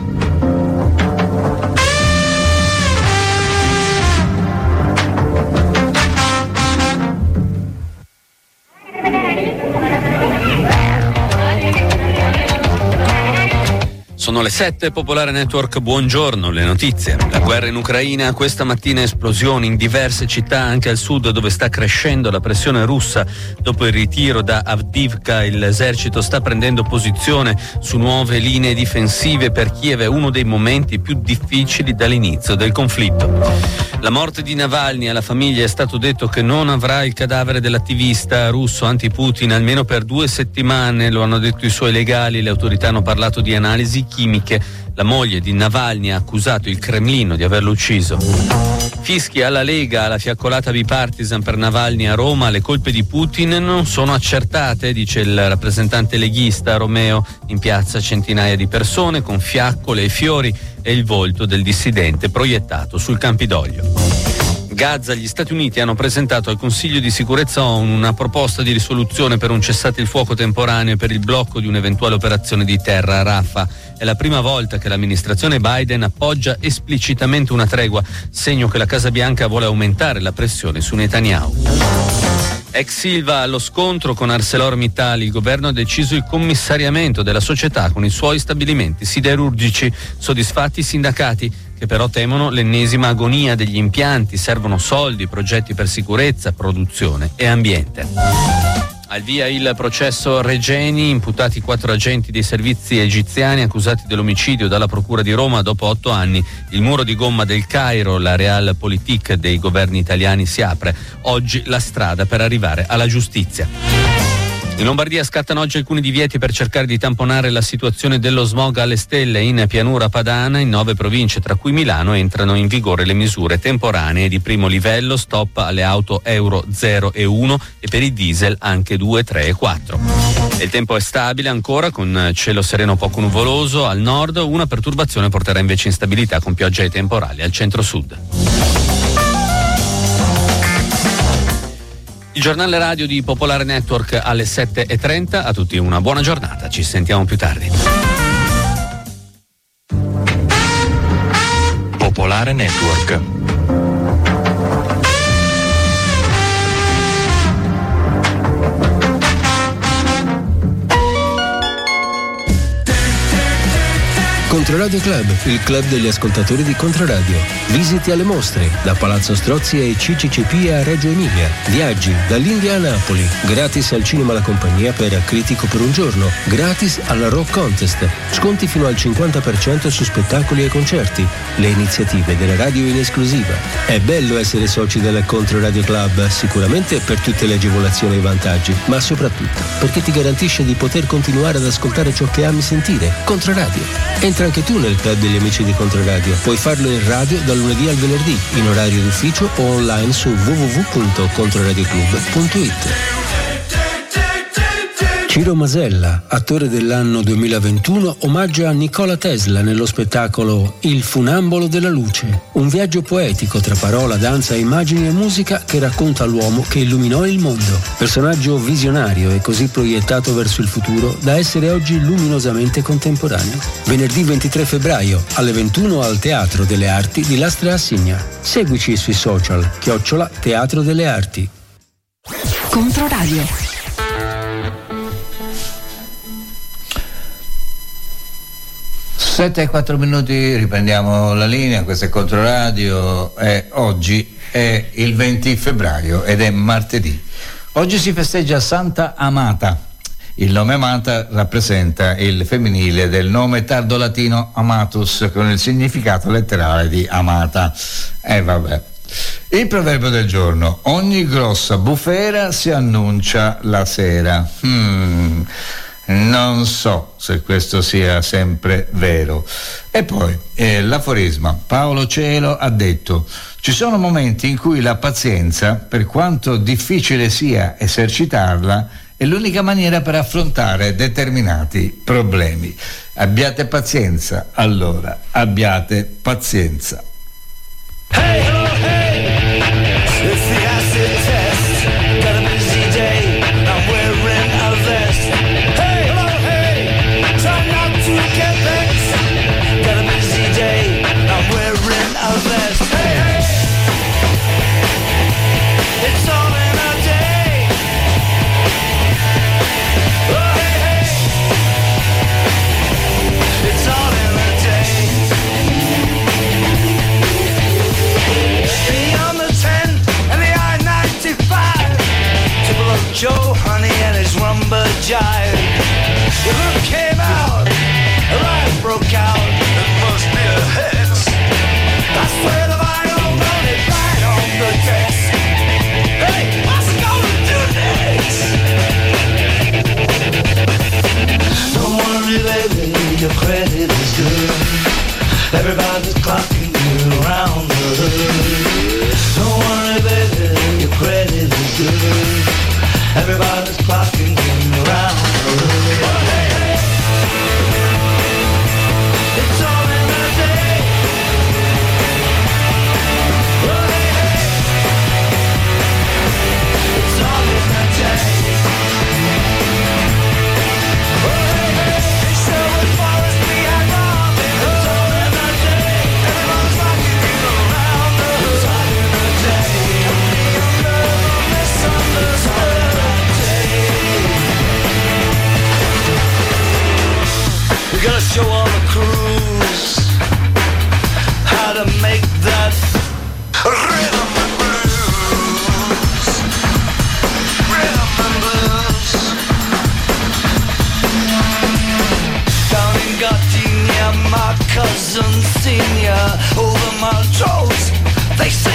Sono le 7, Popolare Network, buongiorno, le notizie. La guerra in Ucraina, questa mattina esplosioni in diverse città, anche al sud dove sta crescendo la pressione russa. Dopo il ritiro da Avdiivka, l'esercito sta prendendo posizione su nuove linee difensive per Kiev, è uno dei momenti più difficili dall'inizio del conflitto. La morte di Navalny, alla famiglia è stato detto che non avrà il cadavere dell'attivista russo anti-Putin almeno per 2 settimane, lo hanno detto i suoi legali, le autorità hanno parlato di analisi chimiche. La moglie di Navalny ha accusato il Cremlino di averlo ucciso. Fischi alla Lega, alla fiaccolata bipartisan per Navalny a Roma, le colpe di Putin non sono accertate, dice il rappresentante leghista Romeo. In piazza centinaia di persone con fiaccole e fiori e il volto del dissidente proiettato sul Campidoglio. Gaza, gli Stati Uniti hanno presentato al Consiglio di Sicurezza ONU una proposta di risoluzione per un cessate il fuoco temporaneo e per il blocco di un'eventuale operazione di terra a Rafah. È la prima volta che l'amministrazione Biden appoggia esplicitamente una tregua, segno che la Casa Bianca vuole aumentare la pressione su Netanyahu. Ex Silva allo scontro con ArcelorMittal, il governo ha deciso il commissariamento della società con i suoi stabilimenti siderurgici. Soddisfatti i sindacati, che però temono l'ennesima agonia degli impianti, servono soldi, progetti per sicurezza, produzione e ambiente. Al via il processo Regeni, imputati 4 agenti dei servizi egiziani accusati dell'omicidio dalla Procura di Roma dopo 8 anni. Il muro di gomma del Cairo, la realpolitik dei governi italiani si apre. Oggi la strada per arrivare alla giustizia. In Lombardia scattano oggi alcuni divieti per cercare di tamponare la situazione dello smog alle stelle. In pianura padana, in 9 province tra cui Milano, entrano in vigore le misure temporanee di primo livello, stop alle auto Euro 0 e 1 e per i diesel anche 2, 3 e 4. Il tempo è stabile ancora, con cielo sereno poco nuvoloso al nord. Una perturbazione porterà invece instabilità con piogge e temporali al centro-sud. Il giornale radio di Popolare Network alle 7:30. A tutti una buona giornata, ci sentiamo più tardi. Popolare Network. Controradio Club, il club degli ascoltatori di Controradio. Visiti alle mostre, da Palazzo Strozzi ai CCCP a Reggio Emilia. Viaggi dall'India a Napoli. Gratis al cinema La Compagnia per Critico per un giorno. Gratis alla Rock Contest. Sconti fino al 50% su spettacoli e concerti. Le iniziative della radio in esclusiva. È bello essere soci del Controradio Club, sicuramente per tutte le agevolazioni e i vantaggi, ma soprattutto perché ti garantisce di poter continuare ad ascoltare ciò che ami sentire. Controradio. Entra anche tu nel club degli amici di Controradio. Puoi farlo in radio dal lunedì al venerdì, in orario d'ufficio o online su www.controradioclub.it. Ciro Masella, attore dell'anno 2021, omaggia a Nikola Tesla nello spettacolo Il funambolo della luce, un viaggio poetico tra parola, danza, immagini e musica che racconta l'uomo che illuminò il mondo. Personaggio visionario e così proiettato verso il futuro da essere oggi luminosamente contemporaneo. Venerdì 23 febbraio alle 21 al Teatro delle Arti di Lastra a Signa. Seguici sui social, @Teatro delle Arti. Controradio. 7:04, riprendiamo la linea, questo è Controradio e oggi è il 20 febbraio ed è martedì. Oggi si festeggia Santa Amata. Il nome Amata rappresenta il femminile del nome tardo-latino Amatus, con il significato letterale di amata. Vabbè. Il proverbio del giorno: ogni grossa bufera si annuncia la sera. Non so se questo sia sempre vero. E poi l'aforisma: Paolo Cielo ha detto: ci sono momenti in cui la pazienza, per quanto difficile sia esercitarla, è l'unica maniera per affrontare determinati problemi. Abbiate pazienza, allora, abbiate pazienza. Hey, ho, hey, it's the acid test. Got a busy day, I'm wearing a vest. Hey, hello, hey, try not to get vexed.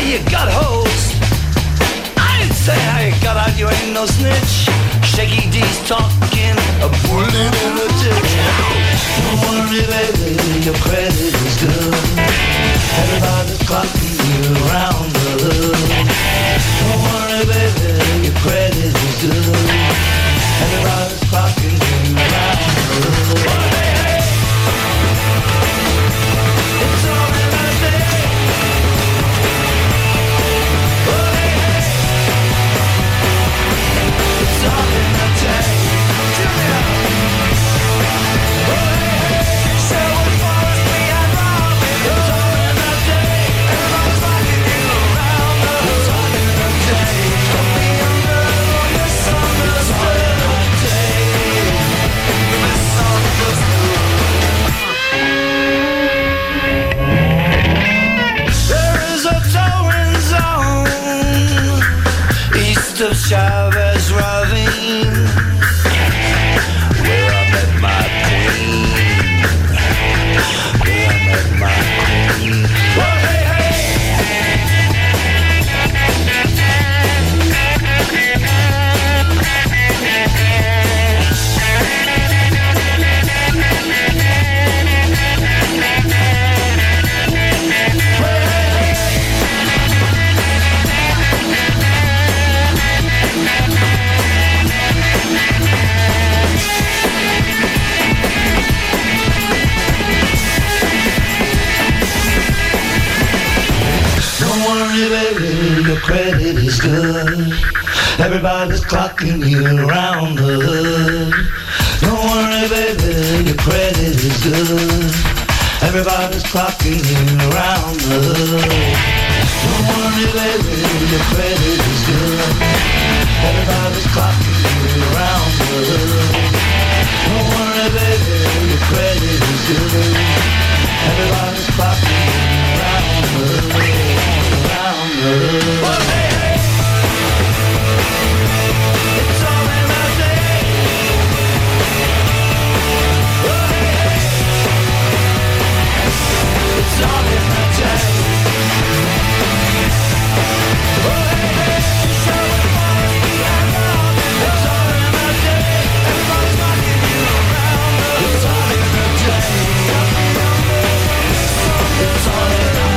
you got hoes. I'd say how you got out, you ain't no snitch. Shaky D's talking, a bullet in a ditch. Don't worry, baby, your credit is good. Everybody's clocking you around the hood. Don't worry, baby, your credit is good. Everybody's clocking you around the hood. Hey, hey. It's all in my day. Oh, hey, hey. It's all in my day. Junior. Oh, hey, hey. Show as far as we had wrong. It's all in my day. Everybody's rocking you around the hood. It's all in my day. Don't be under or misunderstood. There is a towing zone east of Chavez Ravine, where I met my queen. Where I met my queen. Oh, hey, hey. Baby, your credit is good. Everybody's clocking you around the hood. Don't worry, baby, your credit is good. Everybody's clocking you around the hood. Don't worry, baby, your credit is good. Everybody's clocking you around the hood. Don't worry, baby, your credit is good. Everybody's clocking you around the hood. Well, hey, hey. It's all in my day. Well, hey, hey. It's all in my day. Well, hey, hey. Show as far as we have wrong. It's all in my day. Everybody's rocking you around. It's all in my day. It's all in my day.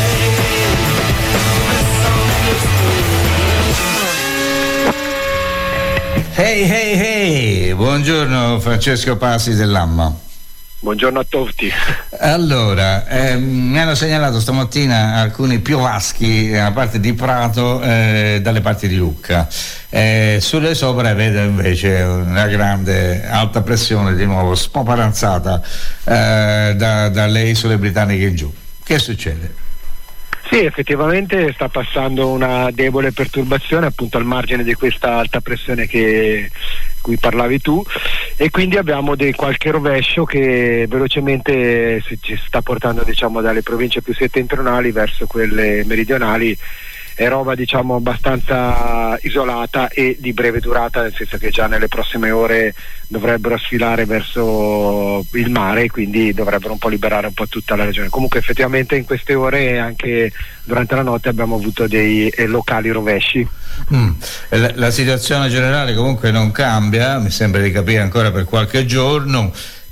Hey hey hey, buongiorno Francesco Pasi dell'Amma. Buongiorno a tutti. Allora, mi hanno segnalato stamattina alcuni piovaschi nella parte di Prato, dalle parti di Lucca. Sulle sopra vedo invece una grande alta pressione di nuovo spoparanzata dalle isole britanniche in giù. Che succede? Sì, effettivamente sta passando una debole perturbazione appunto al margine di questa alta pressione cui parlavi tu, e quindi abbiamo qualche rovescio che velocemente ci sta portando, diciamo, dalle province più settentrionali verso quelle meridionali. È roba, diciamo, abbastanza isolata e di breve durata, nel senso che già nelle prossime ore dovrebbero sfilare verso il mare, quindi dovrebbero un po' liberare un po' tutta la regione. Comunque effettivamente in queste ore, anche durante la notte, abbiamo avuto dei locali rovesci. La situazione generale comunque non cambia, mi sembra di capire, ancora per qualche giorno.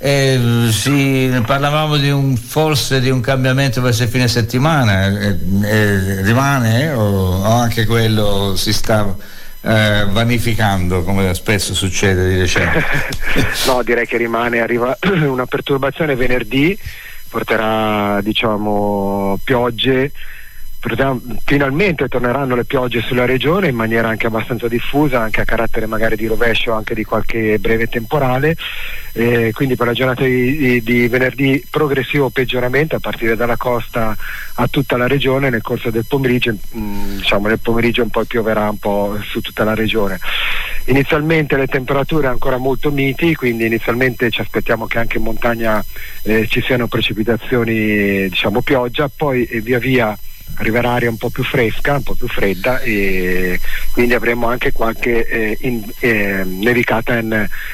Parlavamo forse di un cambiamento verso il fine settimana, rimane o anche quello si sta vanificando, come spesso succede di recente? No, direi che rimane. Arriva una perturbazione venerdì, porterà, diciamo, piogge. Finalmente torneranno le piogge sulla regione in maniera anche abbastanza diffusa, anche a carattere magari di rovescio, anche di qualche breve temporale, quindi per la giornata di venerdì progressivo peggioramento a partire dalla costa a tutta la regione. Nel corso del pomeriggio, diciamo nel pomeriggio un po' pioverà un po' su tutta la regione. Inizialmente le temperature ancora molto miti, quindi inizialmente ci aspettiamo che anche in montagna ci siano precipitazioni, diciamo pioggia, poi via via arriverà aria un po' più fresca, un po' più fredda, e quindi avremo anche qualche nevicata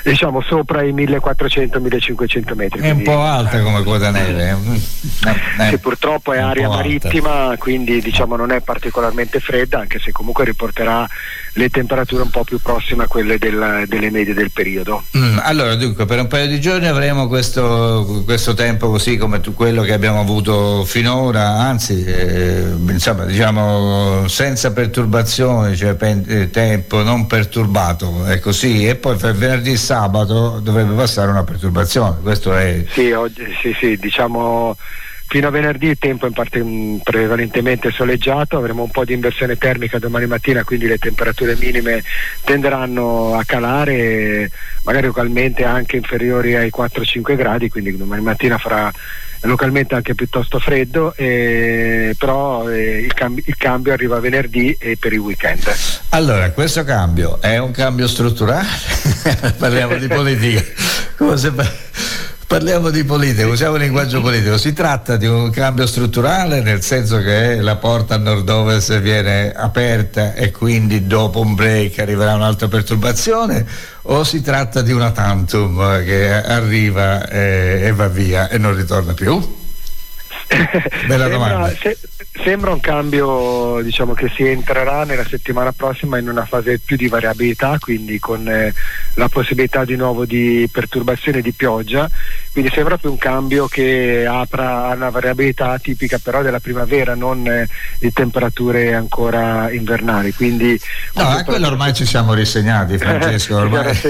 diciamo sopra i 1400-1500 metri. È un po' alta come quota neve. Che purtroppo è aria marittima, quindi diciamo non è particolarmente fredda, anche se comunque riporterà le temperature un po' più prossime a quelle delle medie del periodo. Allora dunque per un paio di giorni avremo questo tempo così come quello che abbiamo avuto finora, anzi insomma diciamo senza perturbazioni, cioè tempo non perturbato, è così, e poi per venerdì e sabato dovrebbe passare una perturbazione, questo è... Sì, oggi, sì, diciamo fino a venerdì il tempo è prevalentemente soleggiato, avremo un po' di inversione termica domani mattina, quindi le temperature minime tenderanno a calare, magari localmente anche inferiori ai 4-5 gradi, quindi domani mattina farà localmente anche piuttosto freddo, però il cambio arriva venerdì e per il weekend. Allora, questo cambio è un cambio strutturale? Parliamo di politica. Parliamo di politica, usiamo il linguaggio politico. Si tratta di un cambio strutturale, nel senso che la porta a nord-ovest viene aperta e quindi dopo un break arriverà un'altra perturbazione, o si tratta di una tantum che arriva e va via e non ritorna più? Bella domanda. Sembra un cambio, diciamo, che si entrerà nella settimana prossima in una fase più di variabilità, quindi con la possibilità di nuovo di perturbazione di pioggia, quindi sembra più un cambio che apra a una variabilità tipica però della primavera, non di temperature ancora invernali, quindi no, a quello ormai ci siamo risegnati, Francesco,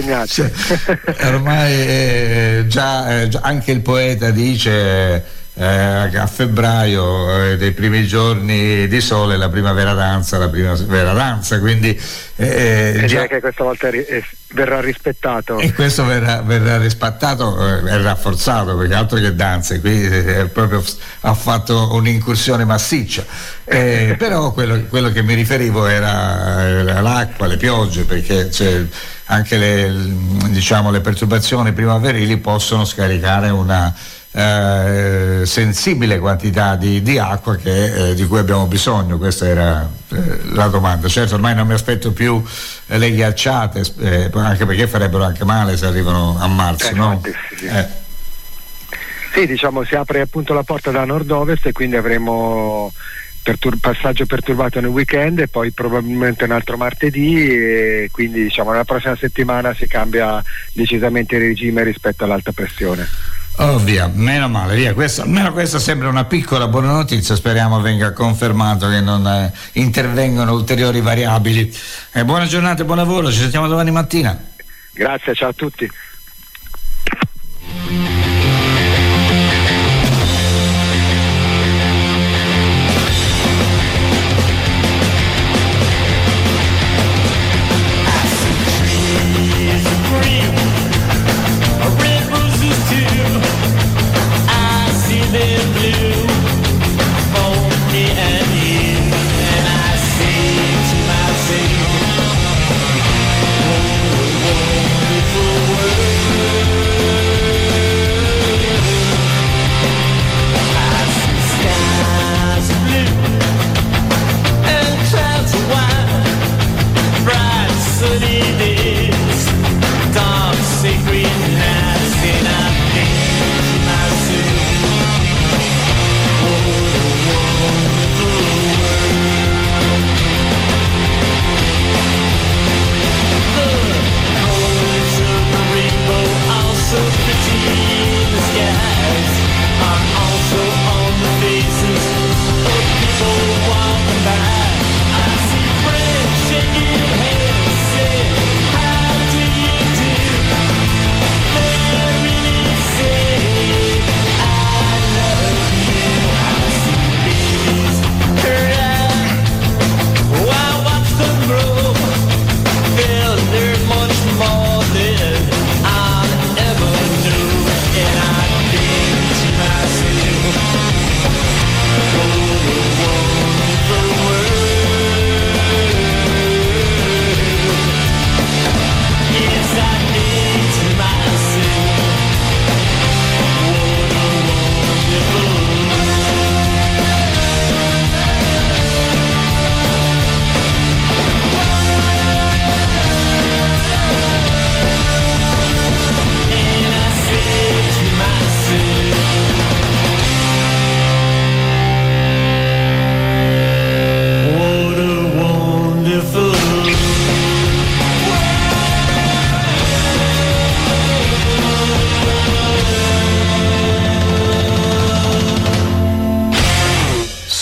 ormai già anche il poeta dice a febbraio dei primi giorni di sole la primavera danza, quindi direi che questa volta verrà rispettato, e questo verrà rispettato e rafforzato, perché altro che danze, qui proprio ha fatto un'incursione massiccia, però quello che mi riferivo era l'acqua, le piogge, perché anche le perturbazioni primaverili possono scaricare una sensibile quantità di acqua di cui abbiamo bisogno. Questa era la domanda. Certo, ormai non mi aspetto più le ghiacciate, anche perché farebbero anche male se arrivano a marzo, no? Sì, diciamo si apre appunto la porta da nord-ovest e quindi avremo passaggio perturbato nel weekend e poi probabilmente un altro martedì, e quindi diciamo nella prossima settimana si cambia decisamente il regime rispetto all'alta pressione. Oh via, meno male, via, almeno questa sembra una piccola buona notizia, speriamo venga confermato che non intervengono ulteriori variabili. Buona giornata e buon lavoro, ci sentiamo domani mattina. Grazie, ciao a tutti. World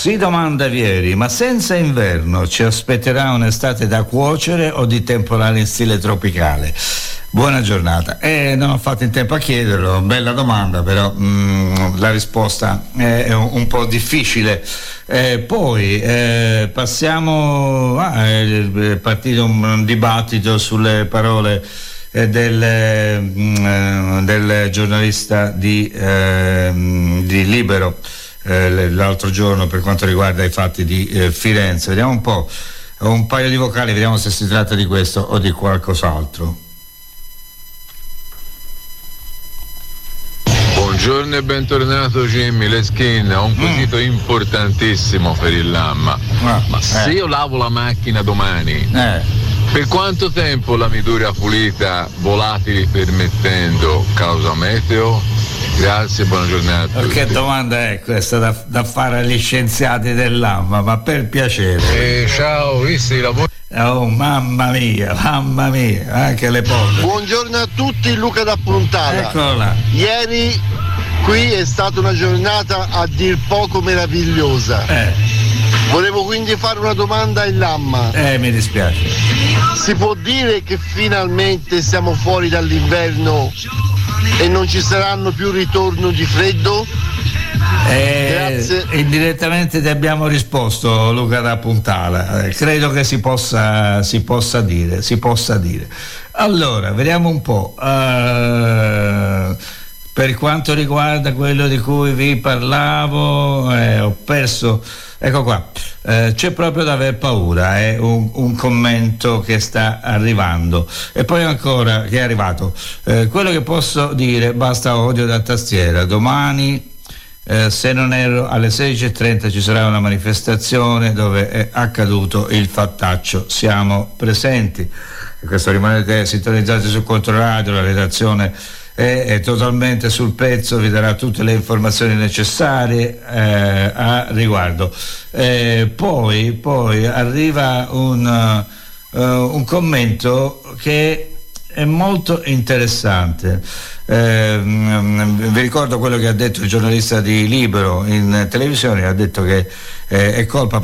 Si domanda Vieri, ma senza inverno ci aspetterà un'estate da cuocere o di temporale in stile tropicale? Buona giornata. Non ho fatto in tempo a chiederlo, bella domanda, però la risposta è un po' difficile. Poi passiamo, è partito un dibattito sulle parole del giornalista di Libero l'altro giorno per quanto riguarda i fatti di Firenze. Vediamo un po', un paio di vocali, vediamo se si tratta di questo o di qualcos'altro. Buongiorno e bentornato Jimmy, Le Skin, ho un quesito importantissimo per il Lamma. Ma se io lavo la macchina domani, per quanto tempo la midura pulita, volatili permettendo, causa meteo? Grazie, buona giornata. Che domanda è questa da fare agli scienziati dell'Lamma, ma per piacere. Ciao, visti i lavori? Oh, mamma mia, anche le porte. Buongiorno a tutti, Luca da Puntala. Eccola. Ieri qui è stata una giornata a dir poco meravigliosa. Volevo quindi fare una domanda in Lamma. Mi dispiace. Si può dire che finalmente siamo fuori dall'inverno e non ci saranno più ritorno di freddo? Grazie. Indirettamente ti abbiamo risposto, Luca da Puntala. Credo che si possa dire. Allora, vediamo un po'. Per quanto riguarda quello di cui vi parlavo, ho perso. Ecco qua, c'è proprio da aver paura, è un commento che sta arrivando. E poi ancora, che è arrivato, quello che posso dire, basta odio da tastiera. Domani, se non erro, alle 16:30 ci sarà una manifestazione dove è accaduto il fattaccio. Siamo presenti. E questo, rimanete sintonizzati su Controradio, la redazione è totalmente sul pezzo, vi darà tutte le informazioni necessarie a riguardo. Poi arriva un commento che è molto interessante. Vi ricordo quello che ha detto il giornalista di Libero in televisione, ha detto che è colpa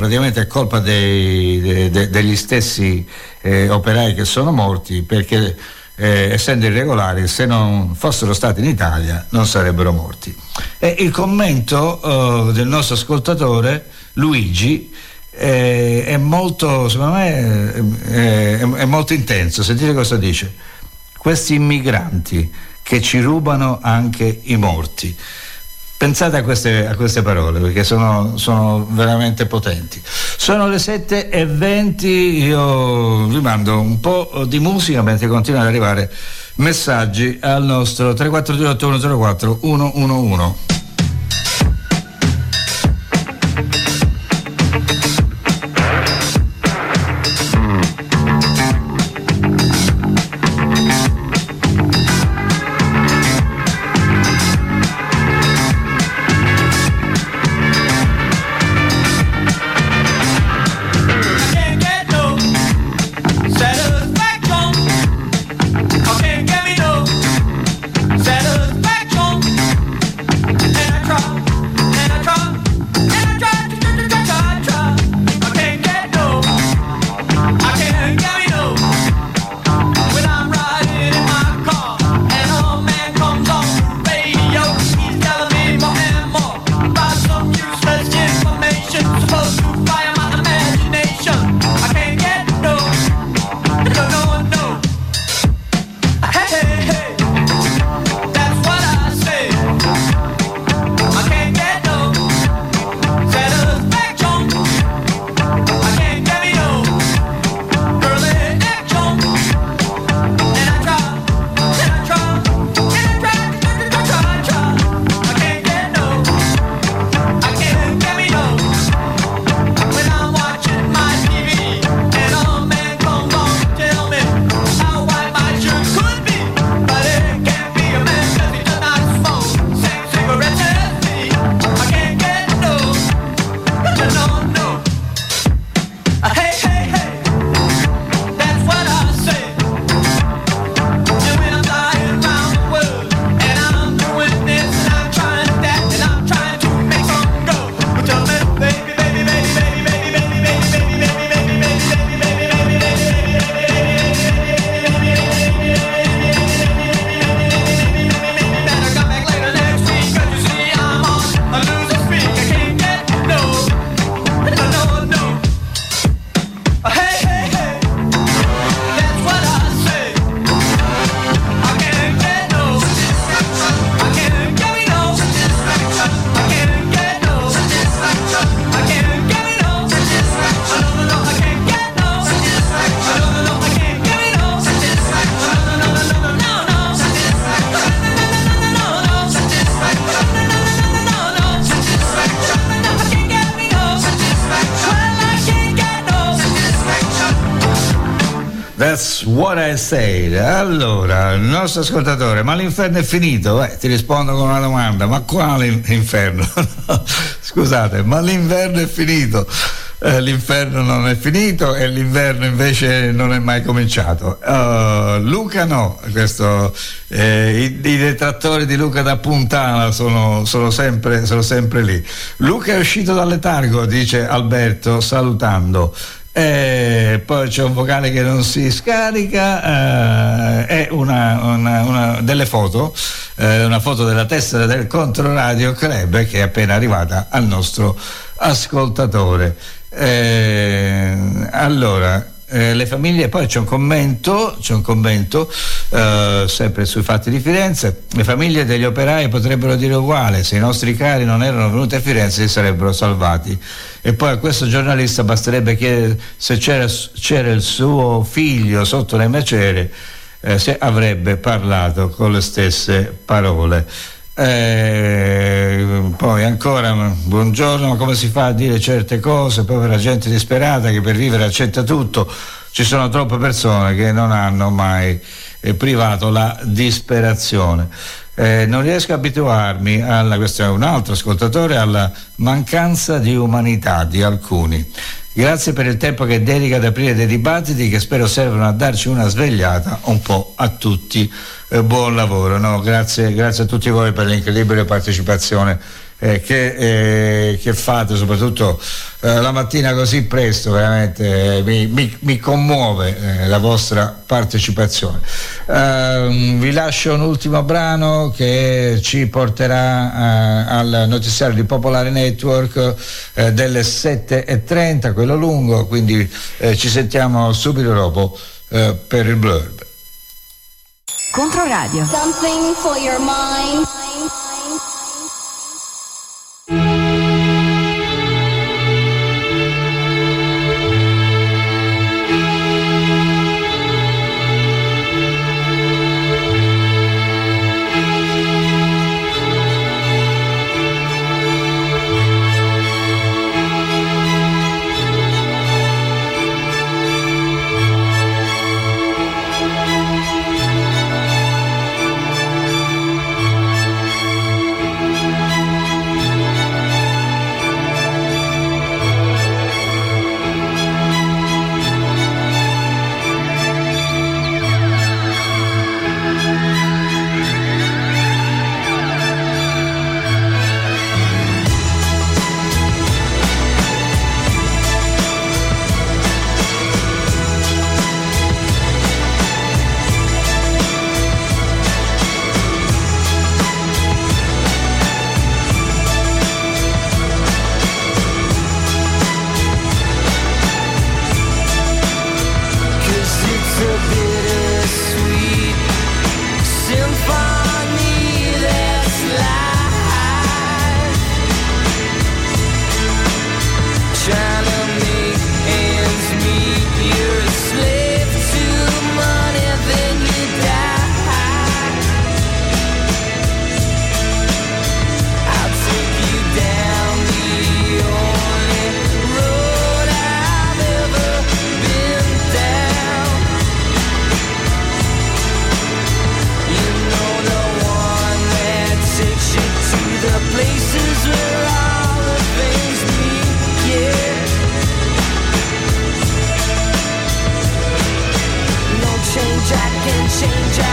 degli stessi operai che sono morti, perché essendo irregolari, se non fossero stati in Italia non sarebbero morti. E il commento del nostro ascoltatore Luigi è molto, secondo me è molto intenso. Sentite cosa dice: questi immigranti che ci rubano anche i morti. Pensate a queste parole, perché sono veramente potenti. Sono le 7:20, io vi mando un po' di musica mentre continuano ad arrivare messaggi al nostro 342 8104 111. Satisfaction. That's what I said. Allora, il nostro ascoltatore, ma l'inferno è finito? Ti rispondo con una domanda, ma quale inferno? Scusate, ma l'inverno è finito? L'inferno non è finito e l'inverno invece non è mai cominciato. Luca no, i detrattori di Luca da Puntana sono sempre lì. Luca è uscito dal letargo, dice Alberto salutando. Poi c'è un vocale che non si scarica, è una delle foto, una foto della tessera del Controradio Club che è appena arrivata al nostro ascoltatore. Allora, le famiglie, poi c'è un commento sempre sui fatti di Firenze. Le famiglie degli operai potrebbero dire uguale: se i nostri cari non erano venuti a Firenze si sarebbero salvati. E poi a questo giornalista basterebbe chiedere se c'era il suo figlio sotto le macerie, se avrebbe parlato con le stesse parole. Poi ancora, buongiorno, ma come si fa a dire certe cose? Povera gente disperata che per vivere accetta tutto. Ci sono troppe persone che non hanno mai privato la disperazione. Non riesco a abituarmi questo è un altro ascoltatore, alla mancanza di umanità di alcuni. Grazie per il tempo che dedica ad aprire dei dibattiti che spero servano a darci una svegliata un po' a tutti. Buon lavoro. Grazie a tutti voi per l'incredibile partecipazione che fate, soprattutto la mattina così presto. Veramente mi commuove la vostra partecipazione. Vi lascio un ultimo brano che ci porterà al notiziario di Popolare Network delle 7:30, quello lungo, quindi ci sentiamo subito dopo per il blurb. Controradio. Something for your mind. change.